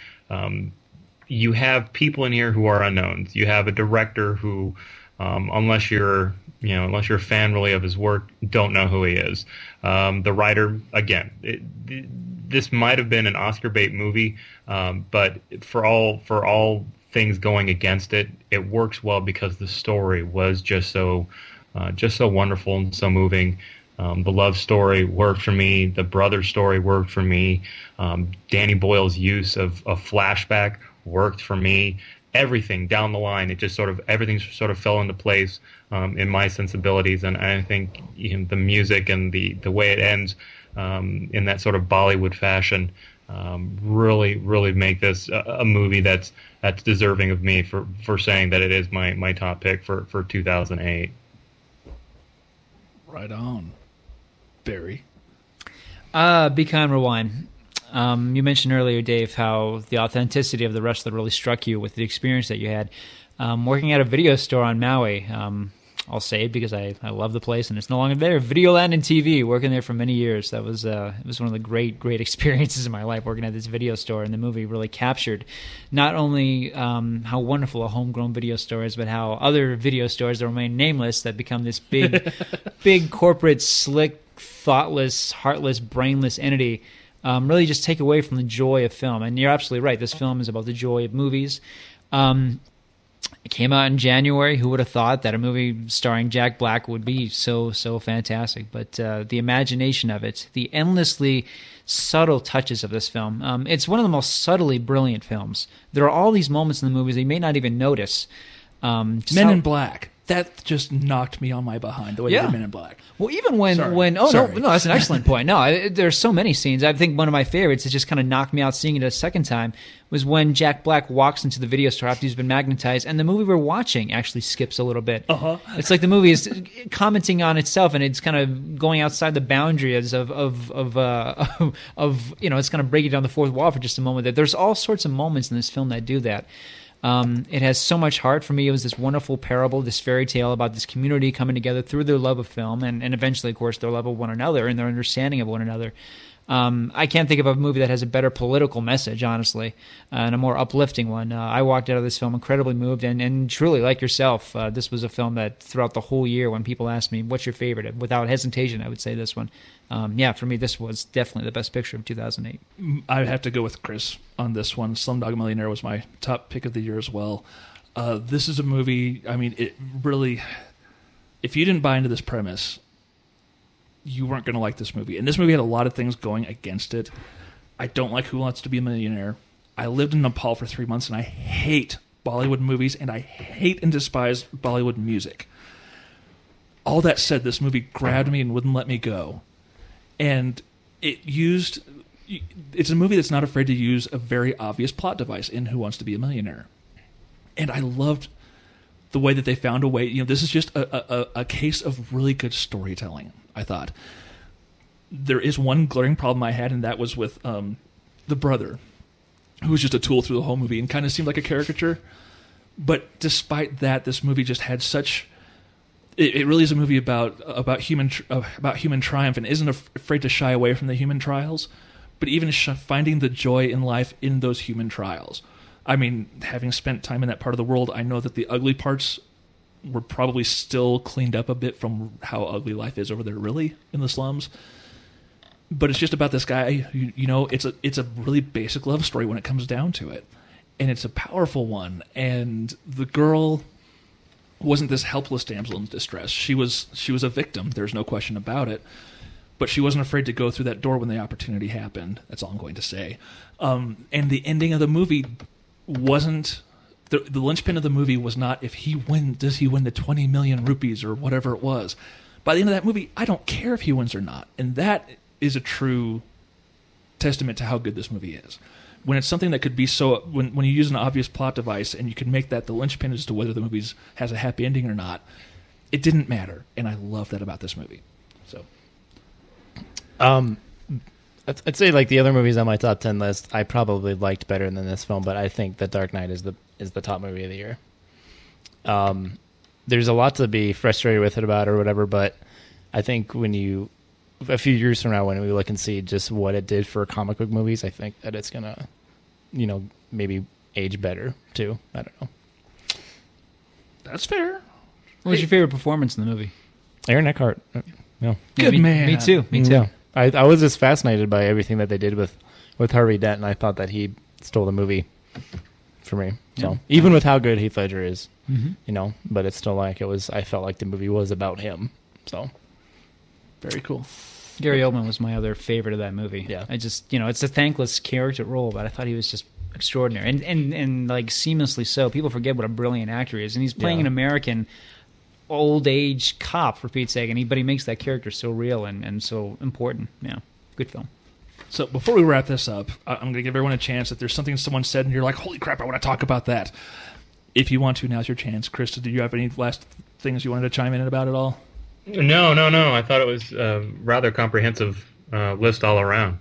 You have people in here who are unknowns. You have a director who, unless you're a fan really of his work, don't know who he is. The writer, again, this might have been an Oscar bait movie, but for all things going against it, it works well because the story was just so wonderful and so moving. The love story worked for me. The brother story worked for me. Danny Boyle's use of flashback worked for me. Everything down the line, everything sort of fell into place in my sensibilities, and I think the music and the way it ends in that sort of Bollywood fashion really make this a movie that's deserving of me for saying that it is my top pick for 2008. Right on. Barry. Be Kind, Rewind. You mentioned earlier, Dave, how the authenticity of The Wrestler really struck you with the experience that you had. Working at a video store on Maui, I'll say it because I love the place and it's no longer there. Videoland and TV, working there for many years. That was it was one of the great experiences in my life, working at this video store, and the movie really captured not only how wonderful a homegrown video store is, but how other video stores that remain nameless that become this big corporate, slick, thoughtless, heartless, brainless entity really just take away from the joy of film. And you're absolutely right. This film is about the joy of movies. It came out in January. Who would have thought that a movie starring Jack Black would be so fantastic? But the imagination of it, the endlessly subtle touches of this film. It's one of the most subtly brilliant films. There are all these moments in the movies that you may not even notice. Men in Black. That just knocked me on my behind, the way they did Men in Black. Well, even when no, that's an excellent point. No, there's so many scenes. I think one of my favorites that just kind of knocked me out seeing it a second time was when Jack Black walks into the video store after he's been magnetized, and the movie we're watching actually skips a little bit. It's like the movie is commenting on itself, and it's kind of going outside the boundaries of it's kind of breaking down the fourth wall for just a moment. That there's all sorts of moments in this film that do that. It has so much heart. For me, it was this wonderful parable, this fairy tale about this community coming together through their love of film and eventually, of course, their love of one another and their understanding of one another. I can't think of a movie that has a better political message, honestly, and a more uplifting one. I walked out of this film incredibly moved and truly, like yourself, this was a film that throughout the whole year when people asked me, what's your favorite? Without hesitation, I would say this one. For me, this was definitely the best picture of 2008. I have to go with Chris on this one. Slumdog Millionaire was my top pick of the year as well. This is a movie, I mean, it really... if you didn't buy into this premise, you weren't going to like this movie. And this movie had a lot of things going against it. I don't like Who Wants to Be a Millionaire. I lived in Nepal for 3 months, and I hate Bollywood movies, and I hate and despise Bollywood music. All that said, this movie grabbed me and wouldn't let me go. And it's a movie that's not afraid to use a very obvious plot device in Who Wants to Be a Millionaire. And I loved the way that they found a way. You know, this is just a case of really good storytelling, I thought. There is one glaring problem I had, and that was with the brother, who was just a tool through the whole movie and kind of seemed like a caricature. But despite that, this movie just had such... It really is a movie about human triumph, and isn't afraid to shy away from the human trials, but even finding the joy in life in those human trials. I mean, having spent time in that part of the world, I know that the ugly parts were probably still cleaned up a bit from how ugly life is over there, really, in the slums. But it's just about this guy who, you know, it's a really basic love story when it comes down to it. And it's a powerful one. And the girl wasn't this helpless damsel in distress. She was a victim. There's no question about it. But she wasn't afraid to go through that door when the opportunity happened. That's all I'm going to say. And the ending of the movie wasn't... The linchpin of the movie was not if he wins, does he win the 20 million rupees or whatever it was. By the end of that movie, I don't care if he wins or not. And that is a true testament to how good this movie is. When it's something that could be so... When you use an obvious plot device and you can make that the linchpin as to whether the movie has a happy ending or not, it didn't matter. And I love that about this movie. So... I'd say like the other movies on my top 10 list, I probably liked better than this film, but I think The Dark Knight is the top movie of the year. There's a lot to be frustrated with it about or whatever, but I think a few years from now, when we look and see just what it did for comic book movies, I think that it's gonna, maybe age better too. I don't know. That's fair. What was your favorite performance in the movie? Aaron Eckhart. No. Good man. Me too. Yeah. I was just fascinated by everything that they did with Harvey Dent, and I thought that he stole the movie for me. So even with how good Heath Ledger is, but it's still like I felt like the movie was about him. So very cool. Gary Oldman was my other favorite of that movie. Yeah. I just, it's a thankless character role, but I thought he was just extraordinary and like seamlessly so. People forget what a brilliant actor he is, and he's playing an American old age cop, for Pete's sake, but he makes that character so real and so important. Yeah, good film. So before we wrap this up, I'm going to give everyone a chance. If there's something someone said and you're like, holy crap, I want to talk about that. If you want to, now's your chance. Krista, do you have any last things you wanted to chime in about at all? No. I thought it was a rather comprehensive list all around.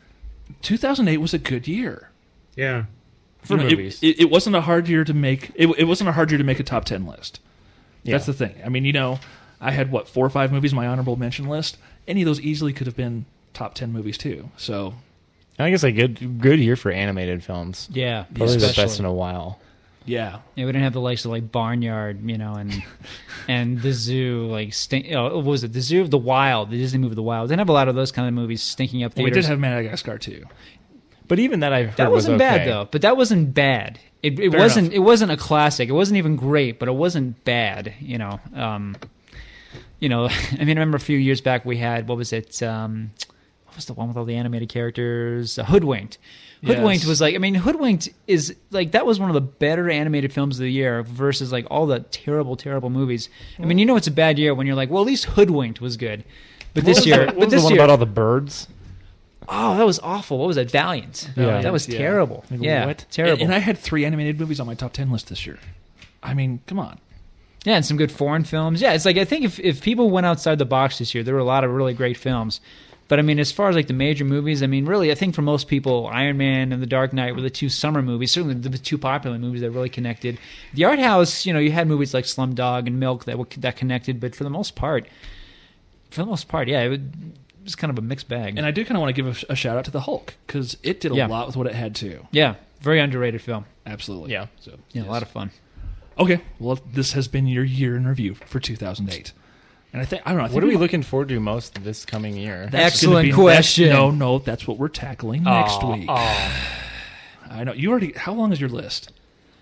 2008 was a good year. Yeah. For movies. It wasn't a hard year to make. It wasn't a hard year to make a top 10 list. Yeah. That's the thing. I mean, I had 4 or 5 movies on my honorable mention list. Any of those easily could have been top 10 movies too. So, I guess a good year for animated films. Yeah, probably the best in a while. Yeah, we didn't have the likes of like Barnyard, and The Zoo, like what was it? The Zoo of the Wild, the Disney movie The Wild. They didn't have a lot of those kind of movies stinking up theaters. We did have Madagascar too. But even that I've heard that wasn't was okay. bad though. But that wasn't bad. It wasn't. Enough. It wasn't a classic. It wasn't even great, but it wasn't bad. I remember a few years back we had what was it? What was the one with all the animated characters? Hoodwinked. Hoodwinked was like. Hoodwinked is like that was one of the better animated films of the year versus like all the terrible, terrible movies. It's a bad year when you're like, well, at least Hoodwinked was good. But this year, what was the one about all the birds? Oh, that was awful. What was that? Valiant. Yeah. That was terrible. Yeah, what? Terrible. And I had 3 animated movies on my top 10 list this year. Come on. Yeah, and some good foreign films. Yeah, it's like I think if people went outside the box this year, there were a lot of really great films. But as far as like the major movies, really, I think for most people, Iron Man and The Dark Knight were the 2 summer movies. Certainly the 2 popular movies that really connected. The art house, you had movies like Slumdog and Milk that connected. But for the most part, yeah, it was kind of a mixed bag. And I do kind of want to give a shout out to The Hulk because it did a lot with what it had to. Yeah, very underrated film. Absolutely. Yeah. So a lot of fun. Okay, well, this has been your year in review for 2008. And I think what are we looking forward to most this coming year? Excellent question. No, that's what we're tackling next week. I know you already. How long is your list?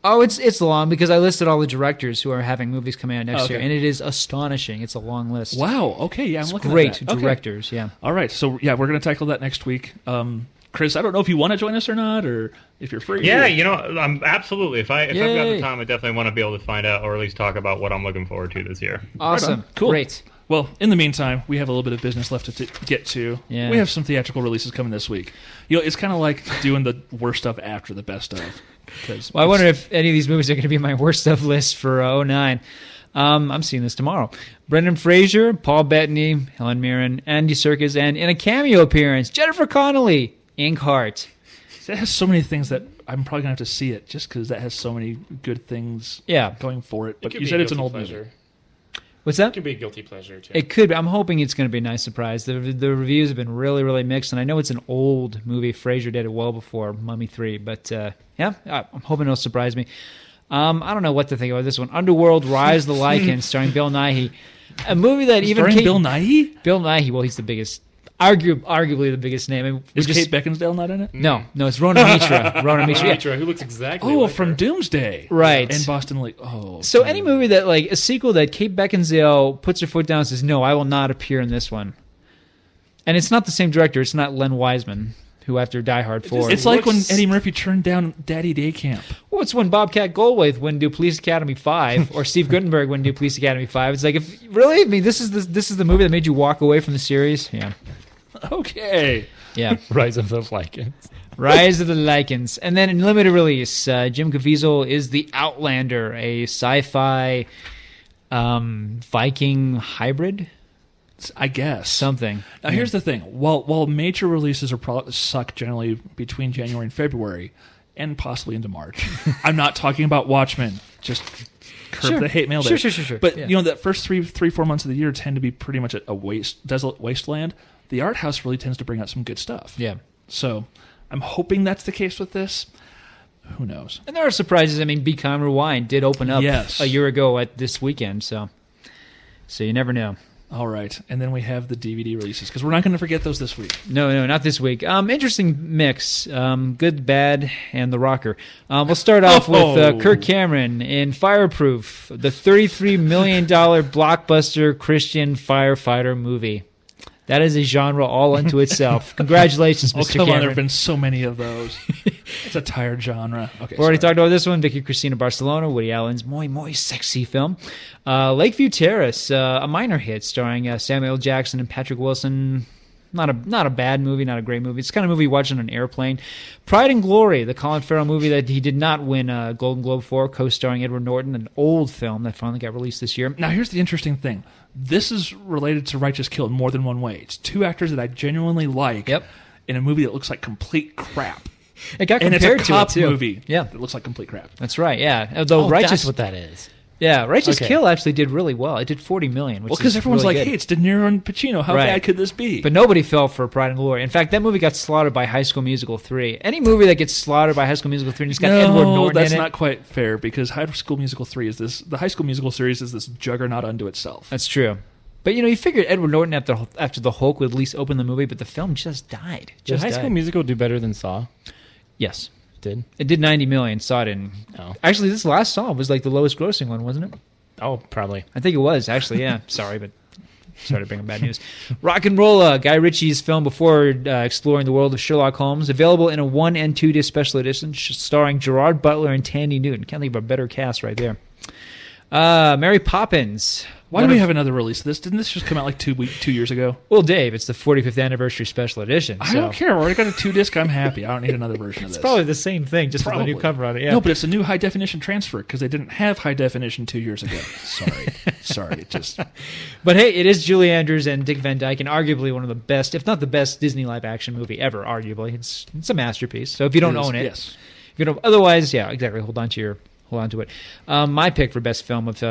Oh, it's long because I listed all the directors who are having movies coming out next Okay. year, and it is astonishing. It's a long list. Wow. Okay. Yeah, I'm looking Great at that. Okay. directors, yeah. All right. So yeah, we're going to tackle that next week. Chris, I don't know if you want to join us or not, or if you're free. Yeah, I'm absolutely. If I've got Yay. the time, I definitely want to be able to find out, or at least talk about what I'm looking forward to this year. Awesome. on. Cool. Great. Well, in the meantime, we have a little bit of business left to get to. Yeah. We have some theatrical releases coming this week. It's kind of like doing the worst stuff after the best of. Well, I wonder if any of these movies are going to be my worst stuff list for 09. I'm seeing this tomorrow. Brendan Fraser, Paul Bettany, Helen Mirren, Andy Serkis, and in a cameo appearance, Jennifer Connelly, Inkheart. It has so many things that I'm probably going to have to see it just because that has so many good things Yeah. going for it. But could you be said a it's an guilty old pleasure. movie. What's that? It could be a guilty pleasure too. It could be. I'm hoping it's going to be a nice surprise. The reviews have been really, really mixed, and I know it's an old movie. Fraser did it well before Mummy 3, but yeah, I'm hoping it'll surprise me. I don't know what to think about this one. Underworld: Rise of the Lycans, starring Bill Nighy. A movie that even Starring Bill Nighy? Bill Nighy, well, he's the biggest, arguably the biggest name. And we Is just- Kate Beckinsale not in it? No, it's Rona Mitra. Rona Mitra. yeah. Mitra, who looks exactly Oh, like from her. Doomsday. Right. And Boston League. Oh. So any movie that, like, a sequel that Kate Beckinsale puts her foot down and says, no, I will not appear in this one. And it's not the same director. It's not Len Wiseman, who after Die Hard 4. It's like when looks- Eddie Murphy turned down Daddy Day Camp. Well, it's when Bobcat Goldthwait wouldn't do Police Academy 5, or Steve Guttenberg wouldn't do Police Academy 5. It's like, if really, I mean, this is the movie that made you walk away from the series. Yeah, Okay. yeah. Rise of the Lycans. Rise of the Lycans, and then in limited release, Jim Caviezel is The Outlander, a sci-fi Viking hybrid, I guess. something. Now, here's the thing. While major releases are suck generally between January and February, and possibly into March, I'm not talking about Watchmen. Just curb Sure. the hate mail there. Sure. But, Yeah. that first 4 months of the year tend to be pretty much a desolate wasteland. The art house really tends to bring out some good stuff. Yeah. So I'm hoping that's the case with this. Who knows? And there are surprises. I mean, Be Calm Rewind did open up Yes. a year ago at this weekend, so you never know. All right. And then we have the DVD releases, because we're not going to forget those this week. No, not this week. Interesting mix. Good, Bad, and The Rocker. We'll start off with Kirk Cameron in Fireproof, the $33 million blockbuster Christian firefighter movie. That is a genre all unto itself. Congratulations, Oh, Mr. come on. There Cameron. have been so many of those. It's a tired genre. Okay. We already sorry. talked about this one. Vicky Cristina Barcelona, Woody Allen's muy sexy film. Lakeview Terrace, a minor hit starring Samuel L. Jackson and Patrick Wilson. Not a bad movie, not a great movie. It's the kind of movie you watch on an airplane. Pride and Glory, the Colin Farrell movie that he did not win a Golden Globe for, co-starring Edward Norton, an old film that finally got released this year. Now, here's the interesting thing. This is related to Righteous Kill in more than one way. It's two actors that I genuinely like Yep. in a movie that looks like complete crap. It got And compared it's a cop to it, too. movie Yeah, that looks like complete crap. that's right, yeah. Although That's Righteous what that is. Righteous Okay. Kill actually did really well. It did $40 million, which Well, because is everyone's really like, good. hey, it's De Niro and Pacino. How Right. bad could this be? But nobody fell for Pride and Glory. In fact, that movie got slaughtered by High School Musical 3. Any movie that gets slaughtered by High School Musical 3 and it's got Edward Norton that's in it. not quite fair, because High School Musical 3 is this. The High School Musical series is this juggernaut unto itself. That's true. But, you figured Edward Norton after the Hulk would at least open the movie, but the film just died. Did Just High School died. Musical do better than Saw? Yes. Did? It did $90 million. Saw didn't. Oh. Actually, this last Saw was like the lowest grossing one, wasn't it? Oh, probably. I think it was, actually, yeah. Sorry, but started bringing bad news. Rock and Rolla, Guy Ritchie's film before exploring the world of Sherlock Holmes, available in a 1 and 2 disc special edition, starring Gerard Butler and Tandy Newton. Can't think of a better cast right there. Mary Poppins. Why do we have another release of this? Didn't this just come out like 2 years ago? Well, Dave, it's the 45th anniversary special edition. I so don't care. I already got a 2-disc. I'm happy. I don't need another version of this. It's probably the same thing, just with a new Probably. cover on it. Yeah. No, but it's a new high definition transfer because they didn't have high definition 2 years ago. Sorry. Just But hey, it is Julie Andrews and Dick Van Dyke, and arguably one of the best, if not the best, Disney live action movie ever. Arguably, it's a masterpiece. So if you don't own it, yes. if you don't, otherwise, yeah, exactly. Hold on to it. My pick for best film of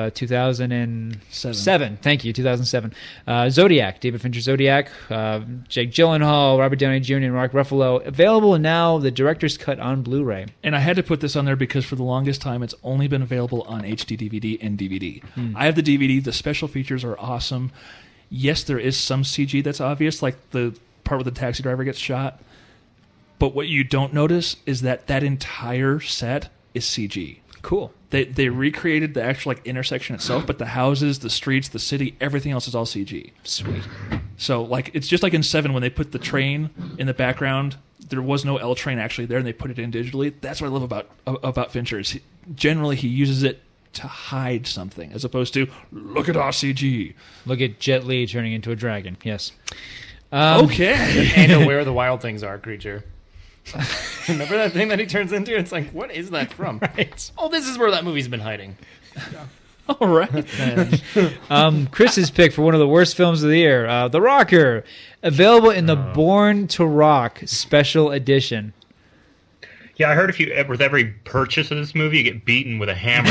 2007. Thank you, 2007. Zodiac, David Fincher's Zodiac. Jake Gyllenhaal, Robert Downey Jr., and Mark Ruffalo. Available now, the director's cut on Blu-ray. And I had to put this on there because for the longest time it's only been available on HD DVD and DVD. I have the DVD. The special features are awesome. Yes, there is some CG that's obvious, like the part where the taxi driver gets shot. But what you don't notice is that entire set is CG. Cool. They recreated the actual like intersection itself, but the houses, the streets, the city, everything else is all CG. Sweet. So like it's just like in 7 when they put the train in the background. There was no L train actually there, and they put it in digitally. That's what I love about Fincher. Is generally he uses it to hide something, as opposed to look at our CG. Look at Jet Li turning into a dragon. Yes. Okay. And Where the Wild Things Are creature. Remember that thing that he turns into? It's like, what is that from? Right. Oh, this is where that movie's been hiding. All right. Chris's pick for one of the worst films of the year, The Rocker, available in the Born to Rock Special Edition. Yeah, I heard with every purchase of this movie, you get beaten with a hammer.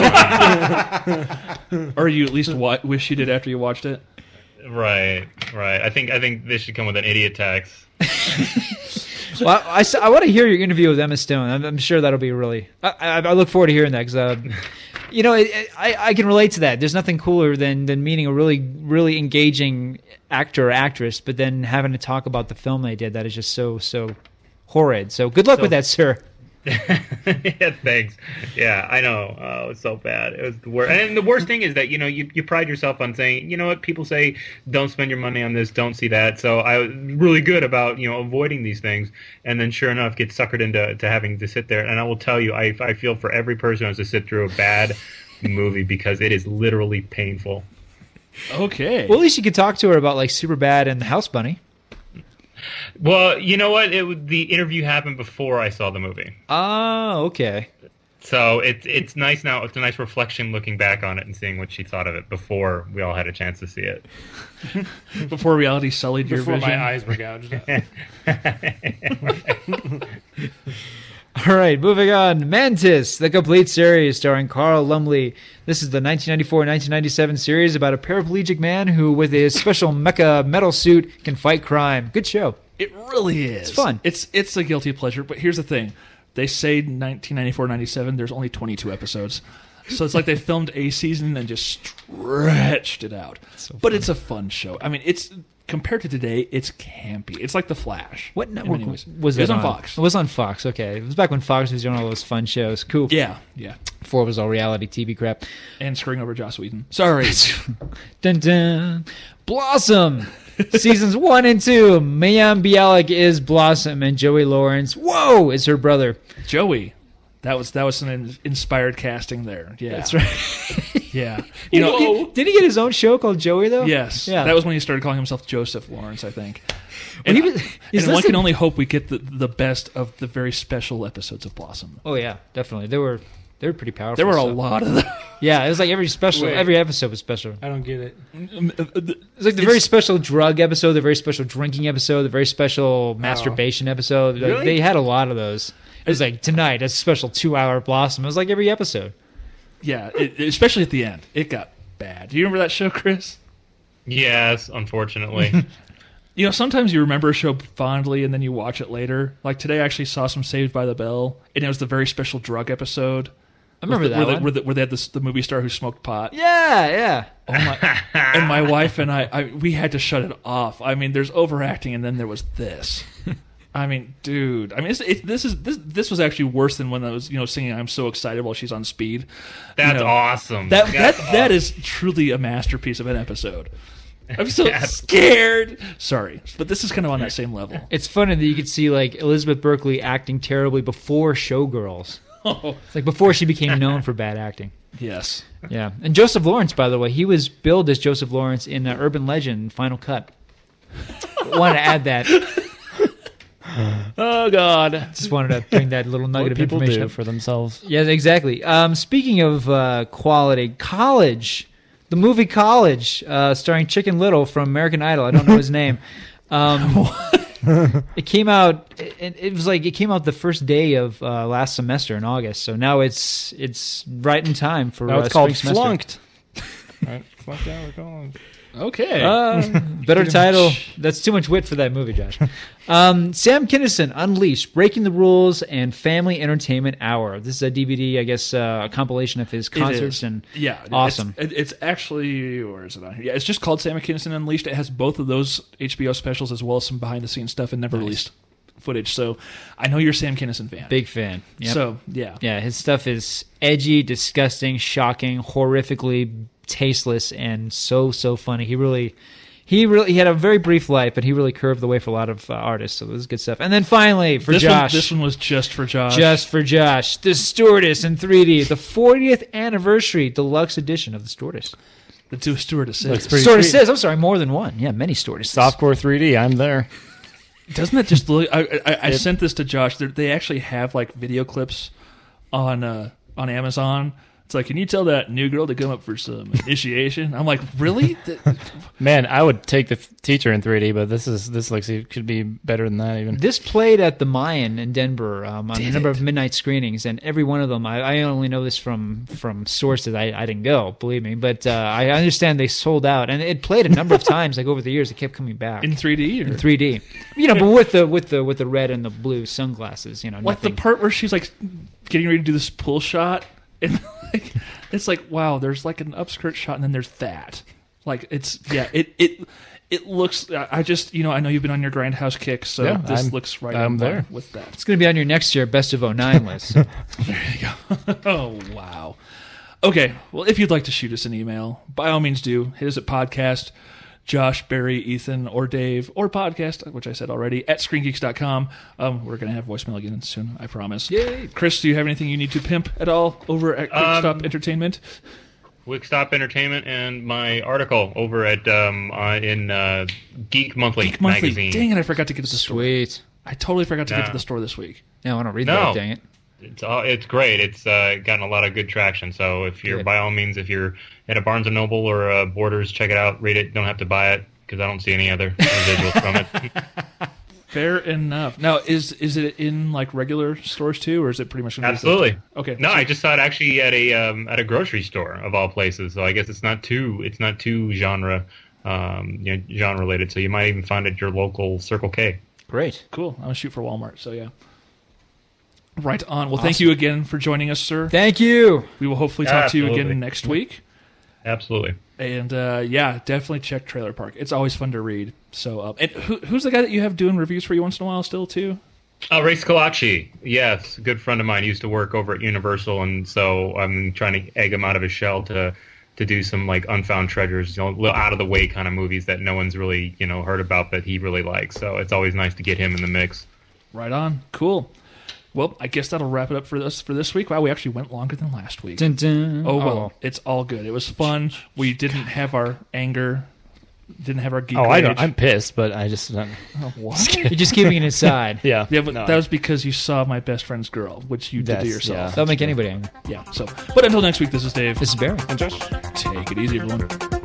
Or you at least wish you did after you watched it. Right. I think this should come with an idiot tax. Well, I want to hear your interview with Emma Stone. I'm sure that'll be really. I look forward to hearing that because, I can relate to that. There's nothing cooler than meeting a really, really engaging actor or actress, but then having to talk about the film they did that is just so horrid. So good luck with that, sir. Yeah, thanks. Yeah, I know. Oh, it's so bad. It was the worst. And the worst thing is that you pride yourself on saying, you know what, people say, don't spend your money on this, don't see that. So I was really good about avoiding these things, and then sure enough, get suckered into having to sit there. And I will tell you, I feel for every person who has to sit through a bad movie because it is literally painful. Okay. Well, at least you could talk to her about like Superbad and the House Bunny. Well, you know what? The interview happened before I saw the movie. Oh, okay. So it's nice now. It's a nice reflection looking back on it and seeing what she thought of it before we all had a chance to see it. Before reality sullied your Before vision. my eyes were gouged. All right, moving on. Mantis, the complete series starring Carl Lumbly. This is the 1994-1997 series about a paraplegic man who, with his special mecha metal suit, can fight crime. Good show. It really is. It's fun. It's a guilty pleasure, but here's the thing. They say 1994-97, there's only 22 episodes. So it's like they filmed a season and just stretched it out. But it's a fun show. I mean, it's compared to today, it's campy. It's like The Flash. What network was it? It was on Fox. It was on Fox, okay. It was back when Fox was doing all those fun shows. Cool. Yeah. Before it was all reality TV crap. And screwing over Joss Whedon. Sorry. Dun, dun. Blossom. Seasons 1 and 2. Mayim Bialik is Blossom, and Joey Lawrence, whoa, is her brother. Joey. That was some inspired casting there. Yeah. That's right. Yeah. Did he get his own show called Joey, though? Yes. Yeah. That was when he started calling himself Joseph Lawrence, I think. And, And one can only hope we get the best of the very special episodes of Blossom. Oh, yeah, definitely. They were pretty powerful. There were a lot of them. Yeah, it was like every episode was special. I don't get it. It was like the very special drug episode, the very special drinking episode, the very special masturbation episode. Like, Really? they had a lot of those. It was like tonight, a special 2-hour Blossom. It was like every episode. Yeah, especially at the end. It got bad. Do you remember that show, Chris? Yes, unfortunately. Sometimes you remember a show fondly and then you watch it later. Like today I actually saw some Saved by the Bell, and it was the very special drug episode. I remember that one. Where they had the movie star who smoked pot. Yeah. Oh my! And my wife and I, we had to shut it off. I mean, there's overacting, and then there was this. I mean, dude. I mean, this was actually worse than when I was singing "I'm So Excited" while she's on speed. That's awesome. That is truly a masterpiece of an episode. I'm so scared. Sorry, but this is kind of on that same level. It's funny that you could see like Elizabeth Berkley acting terribly before Showgirls. It's like before she became known for bad acting. Yes. Yeah. And Joseph Lawrence, by the way, he was billed as Joseph Lawrence in Urban Legend Final Cut. Wanted to add that. Oh, God. Just wanted to bring that little nugget of people information do up for themselves. Yeah, exactly. Speaking of quality, College, the movie College, starring Chicken Little from American Idol. I don't know his name. It came out. It came out the first day of last semester in August. So now it's right in time for. Now it's called spring semester. Flunked. Right, Flunked out of college. Okay. Better title. That's too much wit for that movie, Josh. Sam Kinison, Unleashed, Breaking the Rules, and Family Entertainment Hour. This is a DVD, I guess, a compilation of his concerts. And awesome. It's actually, where is it on here? Yeah, it's just called Sam Kinison Unleashed. It has both of those HBO specials as well as some behind-the-scenes stuff and never released. footage. So I know you're a Sam Kinison fan. Big fan. Yep. So yeah. Yeah, his stuff is edgy, disgusting, shocking, horrifically tasteless, and so funny. He had a very brief life, but he really curved the way for a lot of artists. So it was good stuff. And then finally, for Josh. This one was just for Josh. Just for Josh. The Stewardess in 3D. The 40th anniversary deluxe edition of The Stewardess. The two stewardesses. Stewardesses. I'm sorry, more than one. Yeah, many stewardesses. Softcore 3D. I'm there. Doesn't it just look... I sent this to Josh. They actually have like video clips on Amazon. It's like, can you tell that new girl to come up for some initiation? I'm like, really? Man, I would take the teacher in 3D, but this looks it could be better than that even. This played at the Mayan in Denver on a number of midnight screenings, and every one of them, I only know this from sources. I didn't go, believe me, but I understand they sold out, and it played a number of times, like over the years. It kept coming back in 3D. In 3D, but with the red and the blue sunglasses, like the part where she's like getting ready to do this pull shot. And like, it's like, wow, there's like an upskirt shot, and then there's that. Like, it looks. I just, I know you've been on your Grindhouse kick, so this looks right. I'm there with that. It's going to be on your next year Best of 09 list. There you go. Oh wow. Okay, well, if you'd like to shoot us an email, by all means do. Hit us at podcast. Josh, Barry, Ethan, or Dave, or podcast, which I said already, at ScreenGeeks.com. We're going to have voicemail again soon, I promise. Yay! Chris, do you have anything you need to pimp at all over at Quickstop Entertainment? Quickstop Entertainment and my article over at Geek Monthly magazine. Dang it, I forgot to get to the store. Sweet. I totally forgot to get to the store this week. No, I want to read that, dang it. It's great. It's gotten a lot of good traction. So if you're, by all means, if you're at a Barnes & Noble or a Borders, check it out, read it. Don't have to buy it because I don't see any other residuals from it. Fair enough. Now, is it in like regular stores too, or is it pretty much absolutely? Okay. No, I just saw it actually at a grocery store of all places. So I guess it's not too genre genre related. So you might even find it at your local Circle K. Great. Cool. I'm gonna shoot for Walmart. So yeah. Right on. Well, thank you again for joining us, sir. Thank you. We will hopefully talk to you again next week. Absolutely. And definitely check Trailer Park. It's always fun to read. So, and who's the guy that you have doing reviews for you once in a while still too? Ray Scalacci. Yes, a good friend of mine. He used to work over at Universal, and so I'm trying to egg him out of his shell to do some like unfound treasures, little out of the way kind of movies that no one's really heard about that he really likes. So it's always nice to get him in the mix. Right on. Cool. Well, I guess that'll wrap it up for this week. Wow, we actually went longer than last week. Dun, dun. Oh, well. It's all good. It was fun. We didn't have our anger. Didn't have our geek rage. rage. I'm pissed, but I just... what? You're just keeping it inside. Yeah. Yeah, but that was because you saw My Best Friend's Girl, which you did to yourself. Yeah. That'll make anybody angry. Yeah. So, but until next week, this is Dave. This is Barry. And Josh. Take it easy, everyone.